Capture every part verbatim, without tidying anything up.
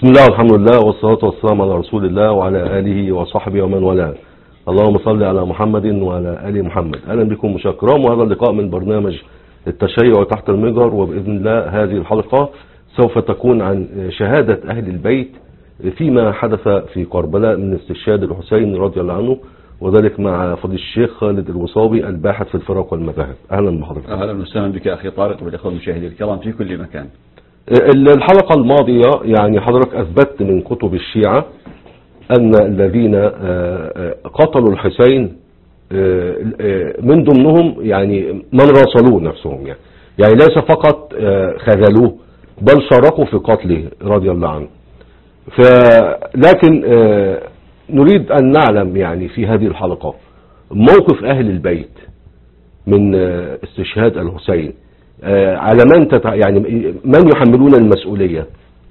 بسم الله والحمد لله والصلاة والسلام على رسول الله وعلى آله وصحبه ومن والاه. اللهم صل على محمد وعلى آل محمد. أهلا بكم مشاهدينا الكرام، وهذا اللقاء من برنامج التشيع تحت المجهر، وبإذن الله هذه الحلقة سوف تكون عن شهادة أهل البيت فيما حدث في كربلاء من استشهاد الحسين رضي الله عنه، وذلك مع فضيلة الشيخ خالد الوصابي الباحث في الفرق والمذاهب. أهلا بحضرتك. أهلا وسهلا بك أخي طارق والإخوة المشاهدين الكرام في كل مكان. الحلقة الماضية يعني حضرتك أثبتت من كتب الشيعة أن الذين قتلوا الحسين من ضمنهم يعني من راسلوه نفسهم، يعني يعني ليس فقط خذلوه بل شاركوا في قتله رضي الله عنه. لكن نريد أن نعلم يعني في هذه الحلقة موقف أهل البيت من استشهاد الحسين، على من تتع... يعني من يحملون المسؤولية.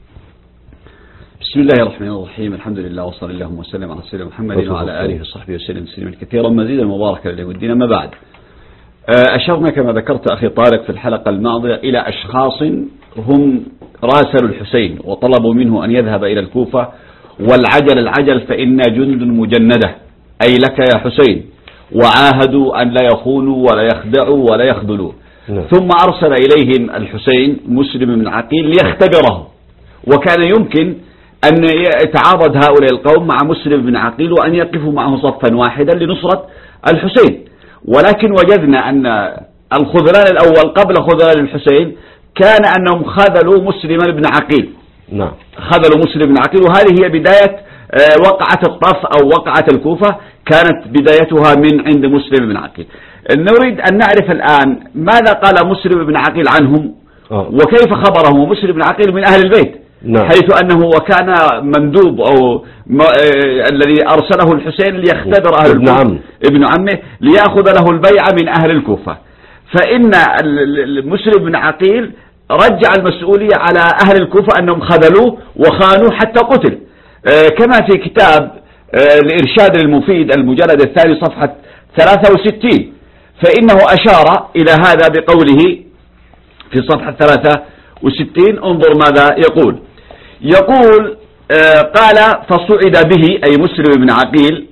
بسم الله الرحمن الرحيم، الحمد لله وصلى الله وسلم على سيدنا محمد وعلى آله وصحبه وسلم تسليما كثيرا مزيدا مباركا له الدين. أما بعد، أشرنا كما ذكرت أخي طارق في الحلقة الماضية إلى أشخاص هم راسلوا الحسين وطلبوا منه أن يذهب إلى الكوفة، والعجل العجل فإنا جند مجندة، أي لك يا حسين، وعاهدوا أن لا يخونوا ولا يخدعوا ولا يخذلوا. ثم أرسل إليهم الحسين مسلم بن عقيل ليختبره، وكان يمكن أن يتعاضد هؤلاء القوم مع مسلم بن عقيل وأن يقفوا معه صفا واحدا لنصرة الحسين، ولكن وجدنا أن الخذلان الأول قبل خذلان الحسين كان أنهم خذلوا مسلم بن عقيل. نعم، خذلوا مسلم بن عقيل، وهذه هي بداية وقعة الطف أو وقعة الكوفة، كانت بدايتها من عند مسلم بن عقيل. نريد أن نعرف الآن ماذا قال مسلم بن عقيل عنهم آه. وكيف خبرهم. مسلم بن عقيل من أهل البيت، نعم. حيث أنه وكان مندوب أو م... آه... الذي أرسله الحسين ليختبر أهل ابن عمه ابن عمه ليأخذ له البيعة من أهل الكوفة. فإن مسلم بن عقيل رجع المسؤولية على أهل الكوفة أنهم خذلوه وخانوه حتى قتل، آه كما في كتاب آه الإرشاد المفيد المجلد الثاني صفحة ثلاثة وستين، فإنه أشار إلى هذا بقوله في صفحة ثلاثة وستين. انظر ماذا يقول. يقول آه قال فصعد به أي مسلم بن عقيل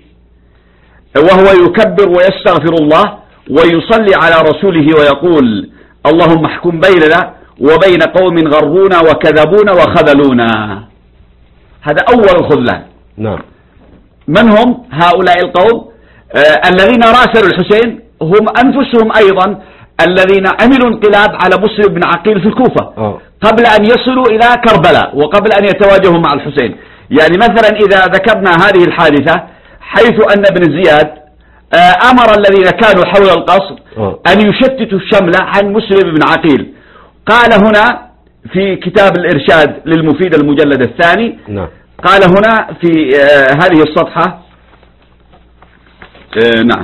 وهو يكبر ويستغفر الله ويصلي على رسوله ويقول اللهم احكم بيننا وبين قوم غرونا وكذبونا وخذلونا. هذا أول الخذلان. نعم. من هم هؤلاء القوم؟ آه الذين راسلوا الحسين هم أنفسهم أيضا الذين عملوا انقلاب على مسلم بن عقيل في الكوفة أوه. قبل أن يصلوا إلى كربلاء وقبل أن يتواجهوا مع الحسين. يعني مثلا إذا ذكرنا هذه الحادثة حيث أن ابن زياد أمر الذين كانوا حول القصر أوه. أن يشتتوا الشمل عن مسلم بن عقيل. قال هنا في كتاب الإرشاد للمفيد المجلد الثاني نعم. قال هنا في هذه الصفحة نعم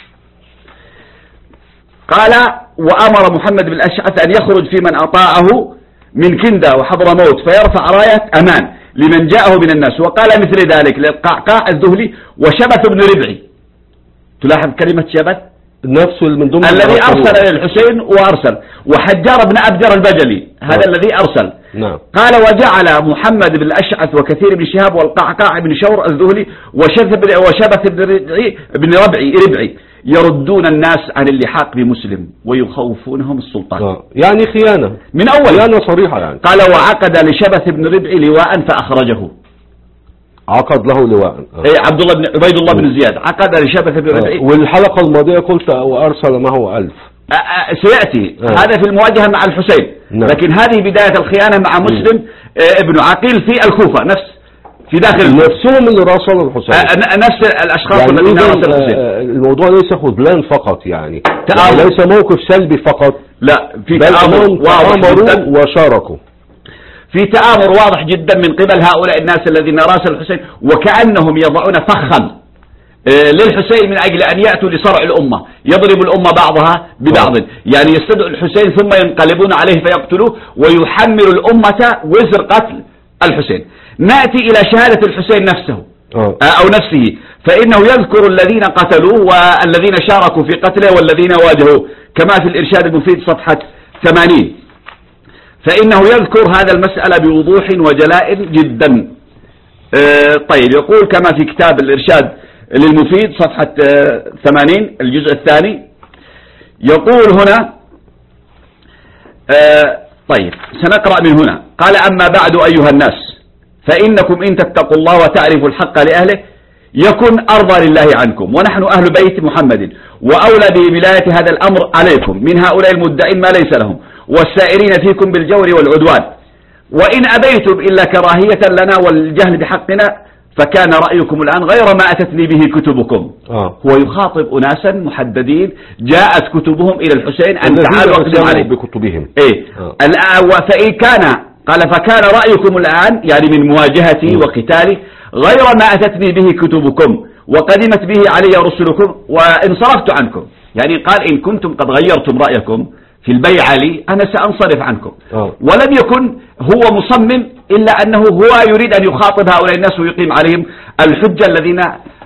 قال وأمر محمد بن الأشعث أن يخرج في من أطاعه من كندة وحضرموت فيرفع راية أمان لمن جاءه من الناس، وقال مثل ذلك للقعقاع الذهلي وشبث بن ربعي. تلاحظ كلمة شبث نفس من ضمن الذي أرسل للحسين وأرسل، وحجار بن أبجر البجلي هذا نعم. الذي أرسل نعم. قال وجعل محمد بن الأشعث وكثير بن شهاب والقعقاع بن شور الذهلي وشبث بن ربعي, بن ربعي, ربعي يردون الناس عن اللحاق بمسلم ويخوفونهم السلطان. آه. يعني خيانة من أول خيانة صريحة يعني. قال وعقد لشبث بن ربعي لواء فأخرجه. عقد له لواء آه. اي عبد الله بن عبيد الله بن زياد عقد لشبث بن ربعي. آه. والحلقة الماضية قلت وأرسل معه ألف. آه. آه. سيأتي آه. هذا في المواجهة مع الحسين. نعم. لكن هذه بداية الخيانة مع مسلم آه. ابن عقيل في الكوفة، نفس في داخل نفسهم اللي راسلوا الحسين، آه. نفس الأشخاص يعني الذين راسلوا الحسين. آه. الموضوع ليس خذلان فقط، يعني, يعني ليس موقف سلبي فقط، لا في تآمر واضح جدا وشاركوا في تآمر واضح جدا من قبل هؤلاء الناس الذين راسلوا الحسين، وكأنهم يضعون فخا للحسين من أجل أن يأتوا لصرع الأمة، يضرب الأمة بعضها ببعض، يعني يستدعوا الحسين ثم ينقلبون عليه فيقتلوه ويحمل الأمة وزر قتل الحسين. نأتي إلى شهادة الحسين نفسه أوه. أو نفسه، فإنه يذكر الذين قتلوه والذين شاركوا في قتله والذين واجهوه كما في الإرشاد المفيد صفحة ثمانين. فإنه يذكر هذا المسألة بوضوح وجلاء جدا. آه طيب، يقول كما في كتاب الإرشاد للمفيد صفحة آه ثمانين الجزء الثاني، يقول هنا آه طيب سنقرأ من هنا. قال: أما بعد أيها الناس، فإنكم إن تتقوا الله وتعرفوا الحق لأهله يكن أرضى لله عنكم، ونحن أهل بيت محمد وأولى بولاية هذا الأمر عليكم من هؤلاء المدعين ما ليس لهم والسائرين فيكم بالجور والعدوان، وإن أبيتم إلا كراهية لنا والجهل بحقنا فكان رأيكم الآن غير ما أتتني به كتبكم. آه. هو يخاطب أناسا محددين جاءت كتبهم إلى الحسين أن تعالوا أقدم عليه بكتبهم. إيه؟ آه. فإن كان قال فكان رأيكم الآن يعني من مواجهتي وقتالي غير ما أتتني به كتبكم وقدمت به علي رسلكم وانصرفت عنكم. يعني قال إن كنتم قد غيرتم رأيكم في البيعة لي أنا سأنصرف عنكم. أوه. ولم يكن هو مصمم إلا أنه هو يريد أن يخاطب هؤلاء الناس ويقيم عليهم الحجة الذين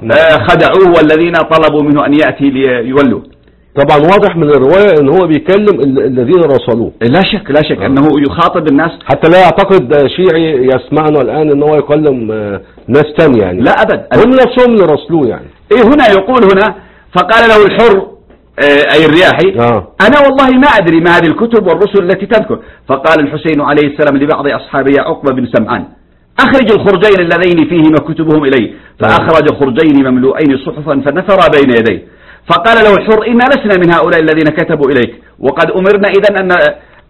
خدعوه والذين طلبوا منه أن يأتي ليولوا. طبعا واضح من الرواية أنه هو بيكلم الذين راسلوه. لا شك لا شك أوه. أنه يخاطب الناس، حتى لا يعتقد شيعي يسمعنا الآن أنه يكلم ناس تانية يعني. لا أبد، هم نفسهم اللي راسلوه يعني. إيه هنا يقول هنا فقال له الحر أي الرياحي آه. أنا والله ما أدري ما هذه الكتب والرسل التي تذكر. فقال الحسين عليه السلام لبعض أصحابه يا عقبة بن سمعان أخرج الخرجين اللذين فيهما كتبهم إليه، فأخرج خرجين مملوئين صحفا فنثرا بين يديه. فقال له الحر إنا لسنا من هؤلاء الذين كتبوا إليك، وقد أمرنا إذا أن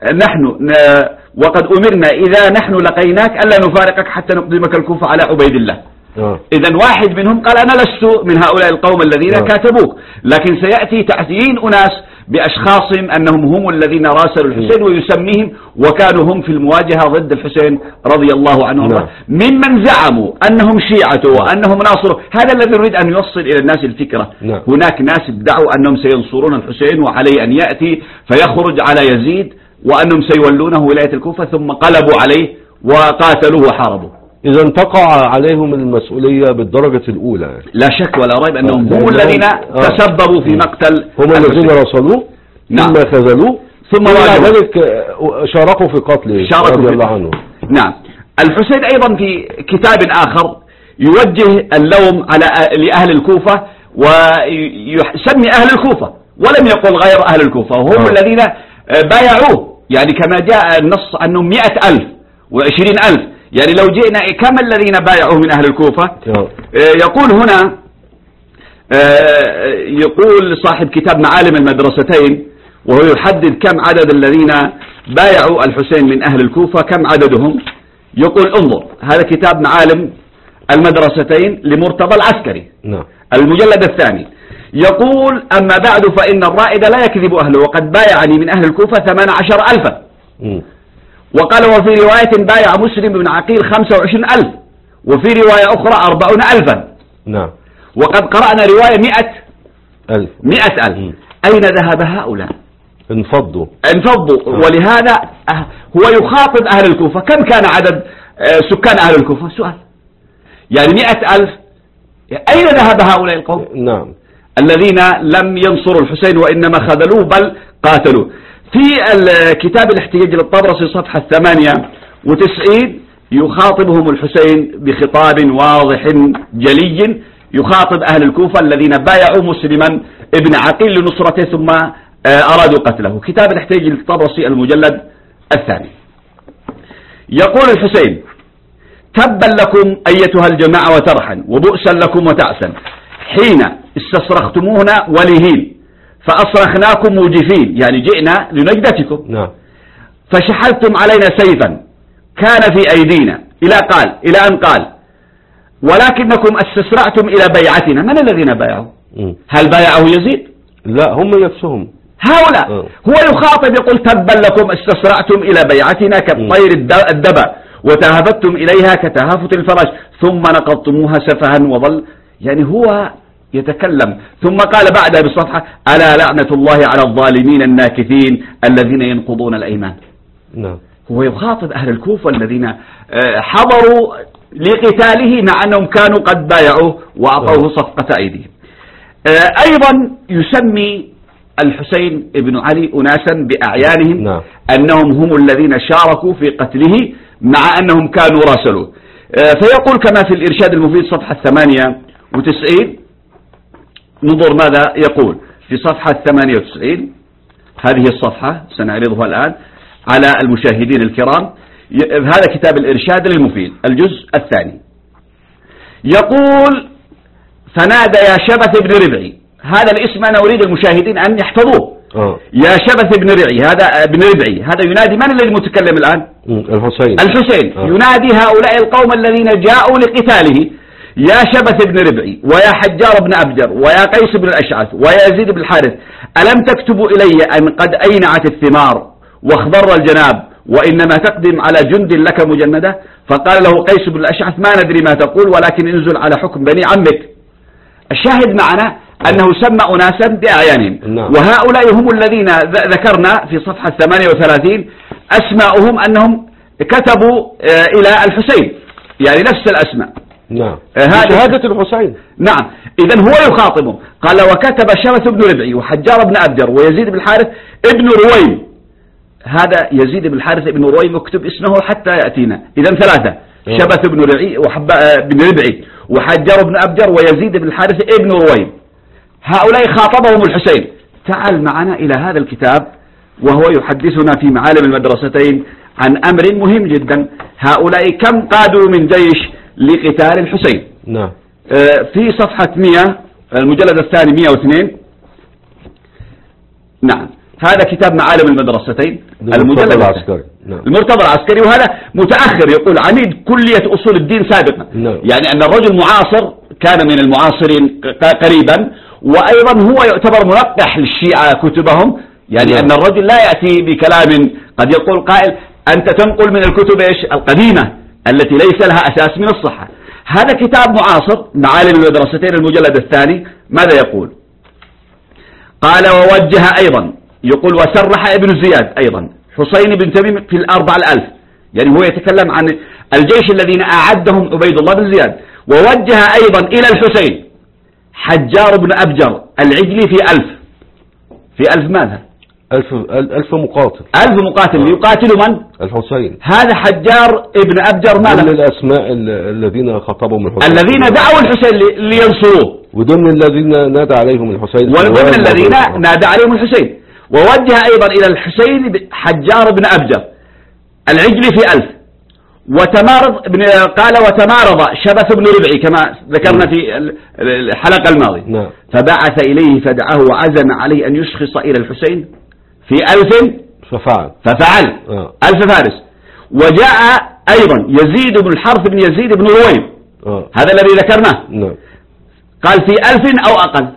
نحن وقد أمرنا إذا نحن لقيناك ألا نفارقك حتى نقدمك الكوفة على عبيد الله. آه. إذن واحد منهم قال أنا لست من هؤلاء القوم الذين آه. كاتبوك، لكن سيأتي تعيين أناس بأشخاص أنهم هم الذين راسلوا الحسين ويسميهم وكانوا هم في المواجهة ضد الحسين رضي الله عنهم آه. ممن زعموا أنهم شيعته وأنهم ناصره. هذا الذي يريد أن يوصل إلى الناس الفكرة. آه. هناك ناس ادعوا أنهم سينصرون الحسين وعليه أن يأتي فيخرج على يزيد وأنهم سيولونه ولاية الكوفة، ثم قلبوا عليه وقاتلوه وحاربوا. إذا تقع عليهم المسؤولية بالدرجة الأولى. لا شك ولا ريب أنهم هم الذين آه. تسببوا في مقتل، هم الذين رسلوه نعم. ثم خذلوه ثم بعد ذلك شاركوا في قتله رضي الله عنه. نعم. الحسين أيضا في كتاب آخر يوجه اللوم على لأهل الكوفة ويسمي أهل الكوفة ولم يقل غير أهل الكوفة، وهم آه. الذين بايعوه، يعني كما جاء النص أنهم مئة ألف وعشرين ألف. يعني لو جئنا كم الذين بايعوه من أهل الكوفة. يقول هنا يقول صاحب كتاب معالم المدرستين وهو يحدد كم عدد الذين بايعوا الحسين من أهل الكوفة كم عددهم. يقول انظر هذا كتاب معالم المدرستين لمرتضى العسكري المجلد الثاني. يقول أما بعد فإن الرائد لا يكذب أهله وقد بايعني من أهل الكوفة ثمان عشر ألفا. وقال وفي رواية بايع مسلم بن عقيل خمسة وعشرين ألف، وفي رواية أخرى أربعون ألفا. نعم. وقد قرأنا رواية مئة ألف. مئة ألف. م. أين ذهب هؤلاء؟ انفضوا انفضوا. آه. ولهذا هو يخاطب أهل الكوفة. كم كان عدد سكان أهل الكوفة؟ سؤال. يعني مئة ألف. أين ذهب هؤلاء القوم؟ نعم. الذين لم ينصروا الحسين وإنما خذلوه بل قاتلوه. في الكتاب الاحتجاج للطبرسي صفحة ثمانية وتسعين يخاطبهم الحسين بخطاب واضح جلي، يخاطب أهل الكوفة الذين بايعوا مسلما ابن عقيل لنصرته ثم أرادوا قتله. كتاب الاحتجاج للطبرسي المجلد الثاني. يقول الحسين تبا لكم أيتها الجماعة وترحا وبؤسا لكم وتعسا حين استصرختمونا ولهين فأصرخناكم موجفين، يعني جئنا لنجدتكم. نعم. فشحذتم علينا سيفا كان في أيدينا إلى قال إلى أن قال ولكنكم استسرعتم إلى بيعتنا. من الذين بايعوا؟ م. هل بايعه يزيد؟ لا هم نفسهم هؤلاء. م. هو يخاطب يقول تبا لكم استسرعتم إلى بيعتنا كالطير الدبا وتهافتم إليها كتهافت الفراش ثم نقضتموها سفها وظل. يعني هو يتكلم ثم قال بعدها بالصفحة ألا لعنة الله على الظالمين الناكثين الذين ينقضون الأيمان. نعم. هو يخاطب أهل الكوفة الذين حضروا لقتاله مع أنهم كانوا قد بايعوه وأعطوه صفقة أيديهم. أيضا يسمي الحسين بن علي أناسا بأعيانهم نعم. أنهم هم الذين شاركوا في قتله مع أنهم كانوا راسلوه. فيقول كما في الإرشاد المفيد صفحة ثمانية وتسعين، ننظر ماذا يقول في صفحة ثمانية وتسعين، هذه الصفحة سنعرضها الآن على المشاهدين الكرام. هذا كتاب الإرشاد للمفيد الجزء الثاني. يقول: فنادى يا شبث بن ربعي. هذا الاسم أنا أريد المشاهدين أن يحفظوه. أوه. يا شبث بن ربعي، هذا ابن ربعي، هذا ينادي من الذي المتكلم الآن؟ الحسين. الحسين. أوه. ينادي هؤلاء القوم الذين جاءوا لقتاله: يا شبث بن ربعي، ويا حجار بن أبجر، ويا قيس بن الأشعث، ويا يزيد بن الحارث، ألم تكتبوا إلي أن قد أينعت الثمار واخضر الجناب، وإنما تقدم على جند لك مجندة؟ فقال له قيس بن الأشعث: ما ندري ما تقول، ولكن انزل على حكم بني عمك. الشاهد معنا أنه سمى أناسا بأعيانهم. نعم. وهؤلاء هم الذين ذكرنا في صفحة ثمانية وثلاثين أسماؤهم أنهم كتبوا إلى الحسين، يعني نفس الأسماء. نعم. هذه شهادة الحسين. نعم. إذن هو يخاطبهم. قال: وكتب شبث بن ربعي، وحجار بن أبجر، ويزيد بن الحارث ابن رويم. هذا يزيد بن الحارث ابن رويم اكتب اسمه حتى يأتينا. إذن ثلاثة: شبث بن ربعي بن ربعي وحجار بن أبجر ويزيد بن الحارث ابن رويم. هؤلاء خاطبهم الحسين. تعال معنا إلى هذا الكتاب وهو يحدثنا في معالم المدرستين عن أمر مهم جدا. هؤلاء كم قادوا من جيش لقتال الحسين؟ نعم. في صفحة مئة، المجلد الثاني مئة واثنين. نعم، هذا كتاب معالم المدرستين المجلد العسكري. نعم. المرتضى العسكري، وهذا متأخر، يقول عميد كلية أصول الدين سابقا. نعم. يعني أن الرجل معاصر، كان من المعاصرين قريبا، وأيضا هو يعتبر منقح للشيعة كتبهم. يعني نعم. أن الرجل لا يأتي بكلام قد يقول قائل أنت تنقل من الكتب إيش القديمة التي ليس لها أساس من الصحة. هذا كتاب معاصر معالم المدرستين المجلد الثاني. ماذا يقول؟ قال: ووجه أيضا، يقول وسرح ابن زياد أيضا حسين بن تميم في الأربع الألف، يعني هو يتكلم عن الجيش الذين أعدهم عبيد الله بن زياد. ووجه أيضا إلى الحسين حجار بن أبجر العجلي في ألف. في ألف ماذا؟ ألف, ألف مقاتل. ألف مقاتل. آه. يقاتل من؟ الحسين. هذا حجار ابن أبجر ماذا؟ من الأسماء الذين خطبهم الحسين، الذين دعوا الحسين لينصروه، وضمن الذين نادى عليهم الحسين، وضمن الذين نادى عليهم الحسين. ووجه أيضا إلى الحسين حجار بن أبجر العجلي في ألف. وتمارض قال وتمارض شبث بن ربعي كما ذكرنا في الحلقة الماضية. نعم. فبعث إليه فدعاه وعزم عليه أن يشخص إلى الحسين في ألف ففعل ففعل آه. ألف فارس. وجاء أيضا يزيد بن الحرث بن يزيد بن رويم آه. هذا الذي ذكرناه. نعم. قال في ألف أو أقل.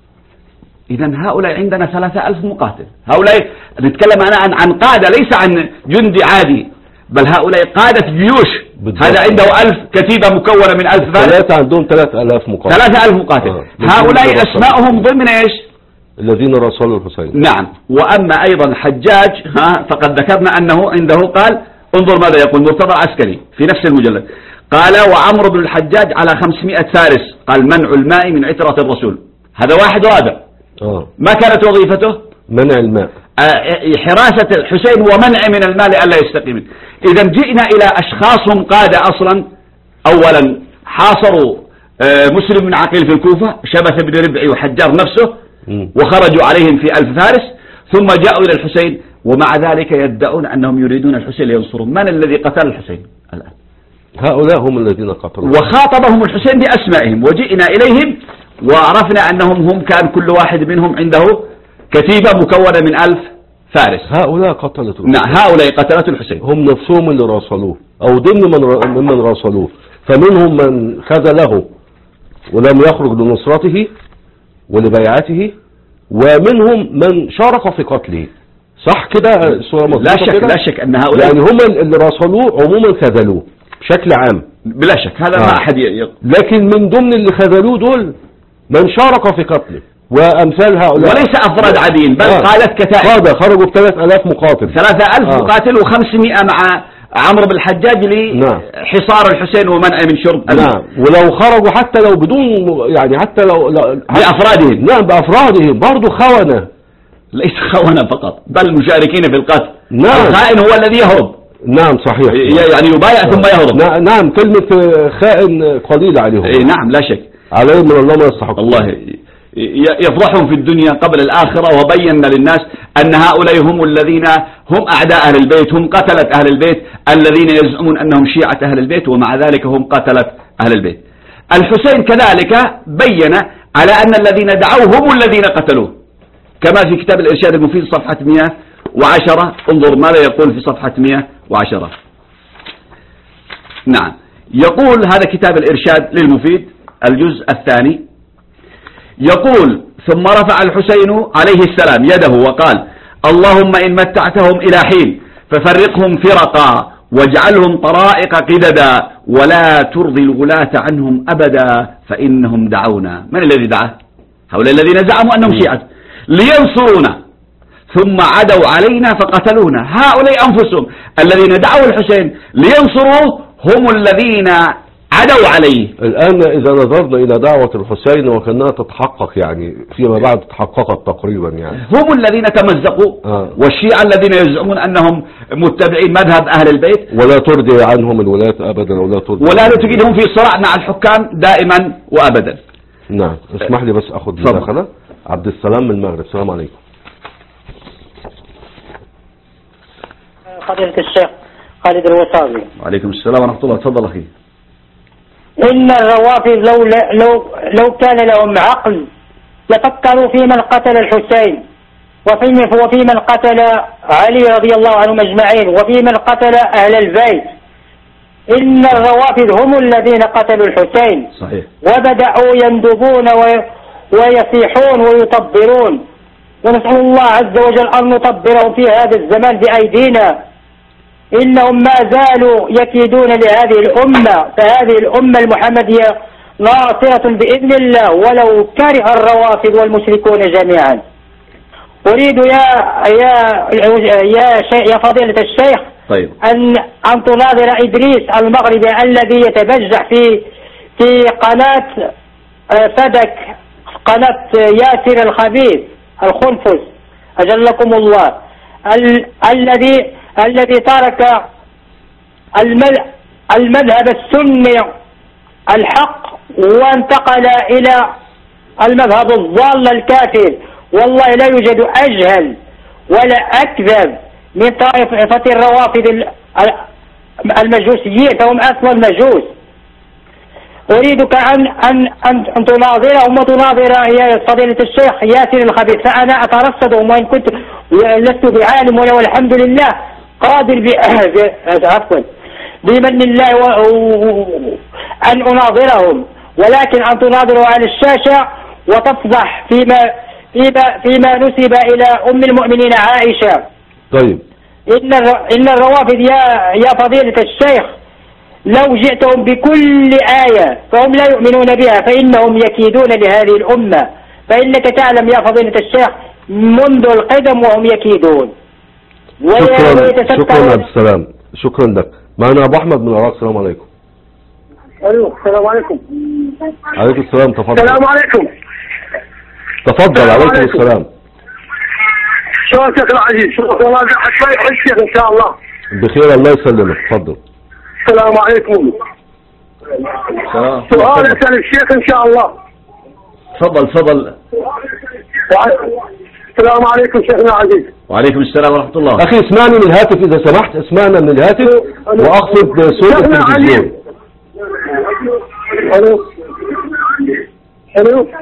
إذن هؤلاء عندنا ثلاثة ألف مقاتل. هؤلاء نتكلم عن عن قادة، ليس عن جندي عادي، بل هؤلاء قادة جيوش. بالضبط. هذا عنده ألف كتيبة مكونة من ألف فارس. ثلاثة عندهم ثلاثة ألاف مقاتل. ثلاثة ألف مقاتل. آه. هؤلاء أسماؤهم ضمن إيش؟ الذين رسلوا الحسين. نعم. وأما أيضا حجاج ها فقد ذكرنا أنه عنده قال انظر ماذا يقول مرتضى العسكري في نفس المجلد. قال وعمرو بن الحجاج على خمسمائة فارس، قال منع الماء من عترة الرسول. هذا واحد رابع. آه. ما كانت وظيفته؟ منع الماء. حراسة الحسين ومنع من الماء لئلا يستقيم. إذا جئنا إلى أشخاص هم قادة أصلا. أولا حاصروا مسلم بن عقيل في الكوفة، شبث بن ربعي وحجار نفسه، وخرجوا عليهم في ألف فارس، ثم جاءوا إلى الحسين ومع ذلك يدعون أنهم يريدون الحسين لينصرون. من الذي قتل الحسين الآن؟ هؤلاء هم الذين قتلوا. وخاطبهم الحسين بأسمائهم، وجئنا إليهم وعرفنا أنهم هم كان كل واحد منهم عنده كتيبة مكونة من ألف فارس. هؤلاء قتلة الحسين. نعم، هؤلاء قتلة الحسين. هم نفسهم اللي راسلوه أو ضمن من ممن راسلوه، فمنهم من خذله ولم يخرج لنصرته ولبيعته، ومنهم من شارك في قتله. صح كده الصورة مظبوطة؟ لا شك كده؟ لا شك أن هؤلاء يعني هم اللي راسلوه عموما خذلوه بشكل عام. بلا شك هذا آه. ما أحد يقول. لكن من ضمن اللي خذلوه دول من شارك في قتله، وأمثال هؤلاء وليس أفراد عاديين بل آه. قادة كتائب. قادة خرجوا بثلاث ألاف مقاتل. ثلاثة ألف آه. مقاتل وخمسمائة مع عمرو بن الحجاج لحصار الحسين ومنع من شرب. نعم. ولو خرجوا حتى لو بدون يعني حتى لو, لو بأفرادهم. نعم بأفرادهم برضو خونة ليس خونة فقط بل مشاركين في القتل. نعم. الخائن هو الذي يهرب. نعم صحيح. يعني يبايع ثم يهرب. نعم كلمة خائن قليلة عليهم. نعم لا شك. عليهم من الله ما يستحق. الله يفضحهم في الدنيا قبل الآخرة. وبينا للناس أن هؤلاء هم الذين هم أعداء أهل البيت، هم قتلة أهل البيت الذين يزعمون أنهم شيعة أهل البيت ومع ذلك هم قتلة أهل البيت. الحسين كذلك بين على أن الذين دعوه هم الذين قتلوه، كما في كتاب الإرشاد المفيد صفحة مئة وعشرة. انظر ماذا يقول في صفحة مئة وعشرة. نعم يقول هذا كتاب الإرشاد للمفيد الجزء الثاني، يقول: ثم رفع الحسين عليه السلام يده وقال: اللهم إن متعتهم إلى حين ففرقهم فرقا واجعلهم طرائق قددا ولا ترضي الغلاة عنهم أبدا فإنهم دعونا. من الذي دعاه؟ هؤلاء الذين زعموا أنهم شيعة لينصرونا ثم عدوا علينا فقتلونا. هؤلاء أنفسهم الذين دعوا الحسين لينصروه هم الذين عدوا عليه. الآن إذا نظرنا إلى دعوة الحسين وكأنها تتحقق يعني فيما بعد تحققت تقريبا يعني هم الذين تمزقوا آه. والشيعة الذين يزعمون أنهم متبعين مذهب أهل البيت ولا ترضي عنهم الولاة أبدا ولا ترضي ولا تجدهم في صراع مع الحكام دائما وأبدا. نعم اسمح لي بس أخذ مداخلة. عبد السلام من المغرب. السلام عليكم. فضيلة الشيخ خالد الوصابي. وعليكم السلام ورحمة الله. تفضل أخي. إن الروافض لو لو لو كان لهم عقل لفكروا في من قتل الحسين وفي وفي من قتل علي رضي الله عنهم أجمعين وفي من قتل أهل البيت. إن الروافض هم الذين قتلوا الحسين. صحيح. وبدأوا يندبون ويصيحون ويطبرون، ونسأل الله عز وجل أن نطبرهم في هذا الزمان بأيدينا. إنهم ما زالوا يكيدون لهذه الأمة، فهذه الأمة المحمدية ناصرة بإذن الله ولو كره الروافض والمشركون جميعا. أريد يا يا يا يا فضيلة الشيخ طيب. أن أن تناظر إدريس المغربي الذي يتبجح في في قناة فدك، قناة ياسر الخبيث الخنفس أجلكم الله، ال الذي الذي ترك المذهب السني الحق وانتقل إلى المذهب الضال الكافر. والله لا يوجد أجهل ولا أكذب من طائفة الروافض المجوسيين، فهم أصلا مجوس. أريدك أن أن أن تناظرهم وتناظر يا فضيلة الشيخ ياسر الخبيث، فأنا أترصدهم وإن كنت لست بعالم والحمد لله قادر عفوا بمن الله أن أناظرهم، ولكن أن تناظروا على الشاشة وتفضح فيما فيما فيما نسب إلى أم المؤمنين عائشة. طيب. إن إن الروافض يا يا فضيلة الشيخ لو جئتهم بكل آية فهم لا يؤمنون بها، فإنهم يكيدون لهذه الأمة، فإنك تعلم يا فضيلة الشيخ منذ القدم وهم يكيدون. شكرا شكرا عبد السلام، شكرا لك. معنا أبو أحمد من العراق. السلام عليكم. أيوه السلام عليكم. عليكم السلام. تفضل. السلام عليكم. تفضل. عليكم السلام. شلونك يا العزيز؟ شلونك والله شوي الشيخ إن شاء الله. بخير الله يسلمك. تفضل. السلام عليكم. سؤال أسأل الشيخ إن شاء الله. تفضل تفضل. السلام عليكم شيخنا عزيز. وعليكم السلام ورحمة الله. أخي اسمعني من الهاتف إذا سمحت، اسمعنا من الهاتف وأقصد صوت التلفزيون. ألو ألو.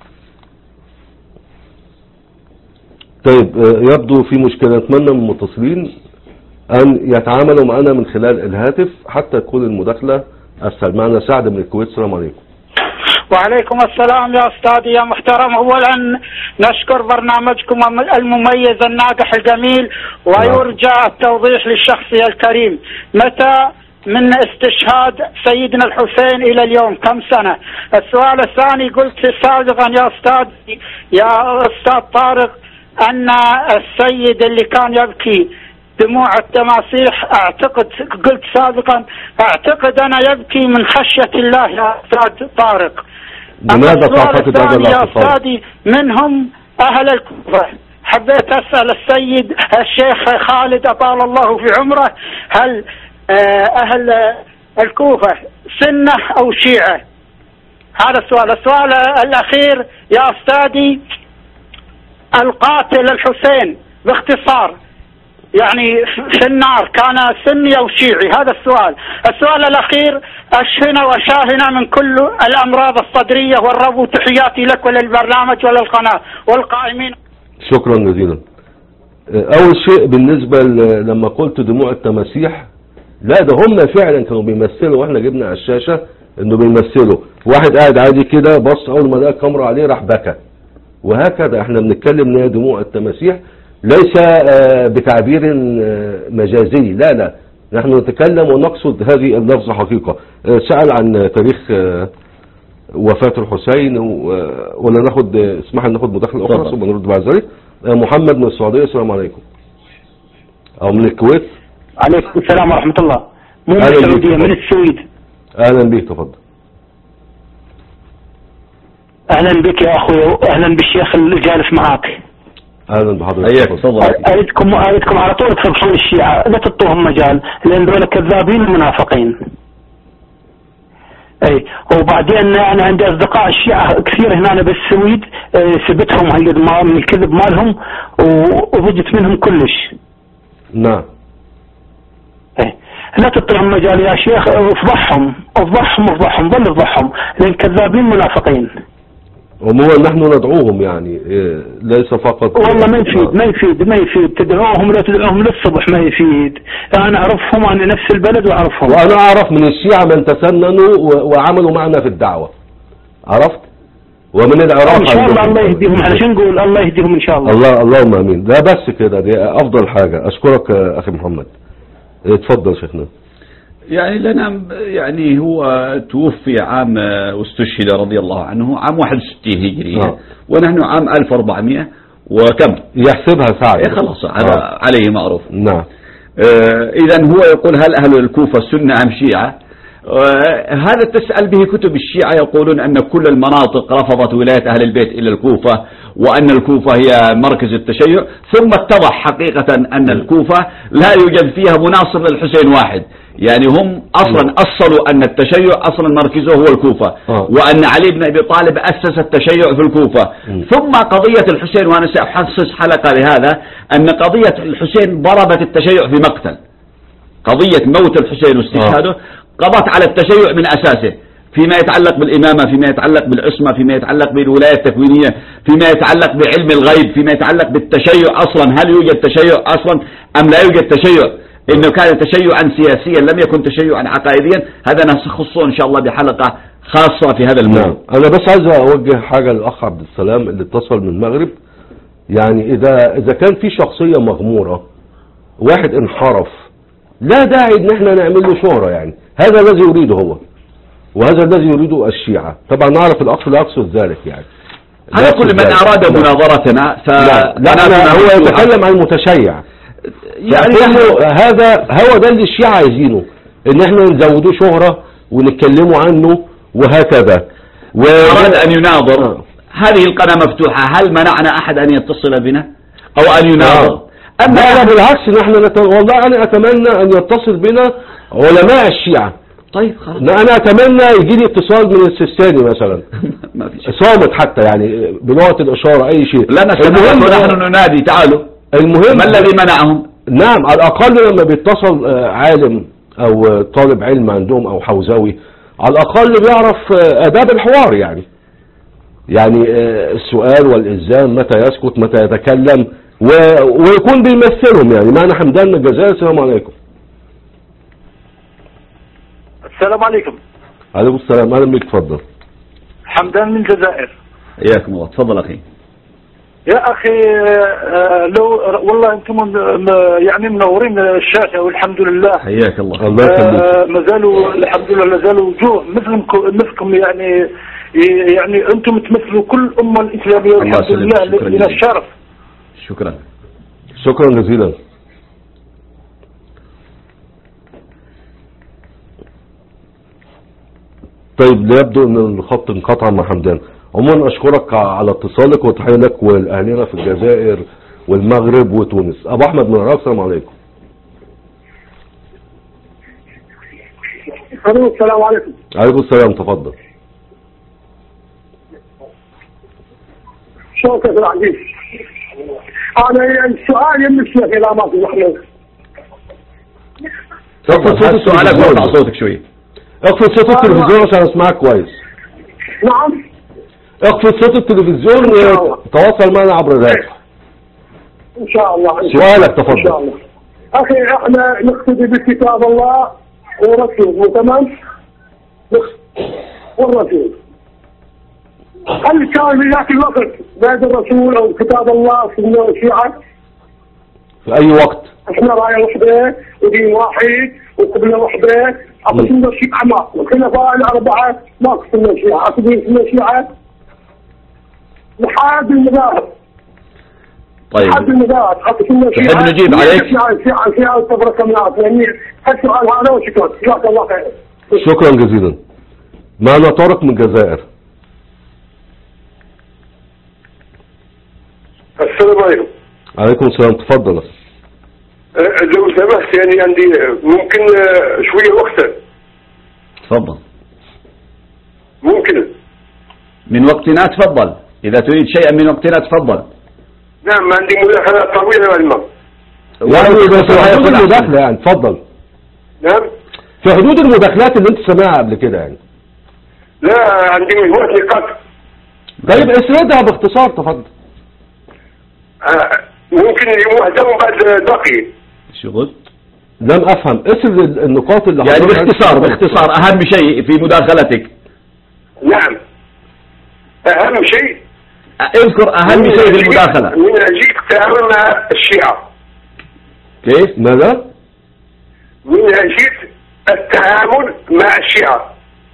طيب يبدو في مشكلة. نتمنى من المتصلين أن يتعاملوا معنا من خلال الهاتف حتى تكون المداخلة أسهل. معنا سعد من الكويت. السلام عليكم. وعليكم السلام يا أستاذي يا محترم. أولا نشكر برنامجكم المميز الناجح الجميل، ويرجى التوضيح للشخص الكريم. متى من استشهاد سيدنا الحسين إلى اليوم كم سنة؟ السؤال الثاني، قلت سابقا يا أستاذ يا أستاذ طارق أن السيد اللي كان يبكي دموع التماسيح، اعتقد قلت سابقا اعتقد انا يبكي من خشية الله يا استاذ طارق. لماذا تعتقد هذا يا استاذي منهم اهل الكوفة، حبيت أسأل السيد الشيخ خالد أطال الله في عمره، هل أهل الكوفة سنة أو شيعة؟ هذا السؤال. السؤال الأخير يا أستاذي، القاتل الحسين باختصار يعني في النار كان سني أو شيعي؟ هذا السؤال. السؤال الأخير، أشفنا وشافنا من كل الأمراض الصدرية والرب، تحياتي لك وللبرنامج وللقناة والقائمين. شكرا جزيلا. أول شيء بالنسبة لما قلت دموع التماسيح، لا ده هم فعلا كانوا بيمثلوا، واحنا جبنا على الشاشة انه بيمثلوا. واحد قاعد عادي كده بص، اول ما لقى الكاميرا عليه راح بكى، وهكذا احنا بنتكلم ان هي دموع التماسيح، ليس بتعبير مجازي، لا لا، نحن نتكلم ونقصد هذه اللفظة حقيقة. سأل عن تاريخ وفاة الحسين، ولا ناخد اسمح لي ناخد مداخلة اخرى ثم نرد بعد ذلك. محمد من السعودية، السلام عليكم. او من الكويت. عليكم السلام ورحمة الله. مو من السعودية، من السويد. اهلا بك، تفضل. اهلا بك يا اخوي، واهلا بالشيخ اللي جالس معاك. اهلا بحضرتك، تفضل. اريدكم اريدكم على طول تفضحون الشيعة، لا تعطوهم مجال، لان دول كذابين ومنافقين. اي وبعدين انا عندي اصدقاء الشيعة كثير هنا بالسويد، سبتهم من الكذب مالهم وضجت منهم كلش. نعم. اي لا تعطيهم مجال يا شيخ، افضحهم افضحهم افضحهم ظل افضحهم، لان كذابين منافقين. عموما نحن ندعوهم يعني، ليس فقط والله ما يفيد ما يفيد ما يفيد تدعوهم لا تدعوهم للصبح ما يفيد. انا اعرفهم، انا نفس البلد واعرفهم، وانا اعرف من الشيعة من تسننوا وعملوا معنا في الدعوة، عرفت، ومن العراق ان شاء الله الله يهديهم. احنا شو نقول؟ الله يهديهم ان شاء الله. الله اللهم امين. ده بس كده، دي افضل حاجة. اشكرك اخي محمد. اتفضل شيخنا. يعني لنا يعني هو توفي عام واستشهد رضي الله عنه عام واحد وستين هجرية، آه. ونحن عام ألف وأربعمائة وكم يحسبها ساعة. إيه خلاص على آه. عليه معروف. نعم. آه إذا هو يقول هل أهل الكوفة سنة أم شيعة؟ آه هذا تسأل به كتب الشيعة، يقولون أن كل المناطق رفضت ولاية أهل البيت إلى الكوفة، وأن الكوفة هي مركز التشيع، ثم اتضح حقيقة أن الكوفة لا يوجد فيها مناصر للحسين واحد. يعني هم أصلا أصلوا أن التشيع أصلا مركزه هو الكوفة، آه. وأن علي بن أبي طالب أسس التشيع في الكوفة. م. ثم قضية الحسين، وأنا سأخصص حلقة لهذا، أن قضية الحسين ضربت التشيع في مقتل. قضية موت الحسين واستشهاده آه. قضت على التشيع من أساسه، فيما يتعلق بالإمامة، فيما يتعلق بالعصمة، فيما يتعلق بالولاية التكوينية، فيما يتعلق بعلم الغيب، فيما يتعلق بالتشيع أصلا، هل يوجد تشيع أصلا أم لا يوجد تشيع؟ إنه كان تشيعا سياسيا لم يكن تشيعا عقائديا. هذا نخصه إن شاء الله بحلقة خاصة في هذا الموضوع. نعم. أنا بس عايز أوجه حاجة للأخ عبد السلام اللي اتصل من المغرب. يعني إذا إذا كان في شخصية مغمورة، واحد انحرف، لا داعي إن احنا نعمل له شهرة. يعني هذا الذي يريده هو، وهذا الذي يريده الشيعة. طبعا نعرف الأخ لا يقصد ذلك. يعني هذا كل من أراد لا. مناظرتنا ف... لا, لا أنا هو يتكلم عن المتشيع. يعني هذا هو ده اللي الشيعة عايزينه، ان احنا نزودوه شهرة ونتكلموا عنه وهكذا. وأراد أن يناظر. آه. هذه القناة مفتوحة، هل منعنا أحد أن يتصل بنا أو أن يناظر؟ آه. أما لا بالعكس، نحن نت... والله أنا أتمنى أن يتصل بنا علماء الشيعة. طيب خلاص. أنا أتمنى يجي لي اتصال من السيستاني مثلا ما في شيء. صامت حتى يعني بلغة الإشارة أي شيء. لا نحن نحن ننادي تعالوا. المهم ما الذي منعهم؟ نعم، على الأقل لما بيتصل عالم أو طالب علم عندهم أو حوزوي، على الأقل بيعرف آداب الحوار. يعني يعني السؤال والإلزام، متى يسكت متى يتكلم، و... ويكون بيمثلهم. يعني معنا حمدان من الجزائر، السلام عليكم. السلام عليكم. عليكم السلام، أهلا بك، تفضل. حمدان من الجزائر. إياكم الله، تفضل أخي. يا أخي لو والله أنتم يعني منورين الشاشة والحمد لله. حياك الله. الله يخليك. ما زالوا الحمد لله لا زالوا وجوه مثلكم مثلكم يعني يعني أنتم تمثلوا كل أمة الإسلامية والحمد لله لنا الشرف. شكرا. شكرا جزيلا. طيب يبدو أن الخط انقطع مع حمدان. عموما أشكرك على اتصالك، وتحية لك والأهلنا في الجزائر والمغرب وتونس. ابو احمد من العراق، السلام عليكم. السلام عليكم. عليكم السلام، تفضل. شكرا يا العزيز. انا السؤال يمشي يا اخي لا ما في محمود. اقفل صوت سؤالك وارفع صوتك شويه. اقفل صوت التلفزيون عشان اسمعك كويس. نعم. اقفل صوت التلفزيون وتواصل معنا عبر الهاتف. ان شاء الله. سؤالك تفضل. ان شاء الله. اخي احنا نقتدي بكتاب الله ورسوله، تمام؟ والرسول. هل كان في ذاك الوقت بعد الرسول او كتاب الله سنه وشيعه؟ في اي وقت؟ احنا رايه واحده ودين واحد وقبله واحده، اكو سنه وشيعه ما، والخلفاء الاربعه ماكو سنه وشيعه، اكو دين سنه وشيعه لحد المذاهب. طيب لحد المذاهب اكو سنه وشيعه. تحب نجيب عليك؟ شيعه شيعه شيعه وصبر كميات، يعني هالسؤال هذا وشكرا، جزاك الله خير. شكرا جزيلا. معنا طارق من الجزائر. السلام عليكم. عليكم السلام، تفضل. لو سمحت يعني عندي ممكن شوية وقت. تفضل. ممكن. من وقتنا تفضل، إذا تريد شيئا من وقتنا تفضل. نعم عندي مداخلة طويلة يا الماء. يعني في حدود المداخلة يعني، تفضل. نعم. في حدود المداخلات اللي انت سمعها قبل كده يعني. لا عندي مجموعة نقاط. طيب اسردها باختصار، تفضل. آه ممكن يوحدهم بعد دقيقة. شو قلت؟ لم افهم، اسرد النقاط اللي يعني باختصار باختصار اهم شيء في مداخلتك. نعم. اهم شيء اذكر اهم شيء في المداخلة. من اجل التعامل مع الشيعة. كيف؟ ماذا؟ من اجل التعامل مع الشيعة.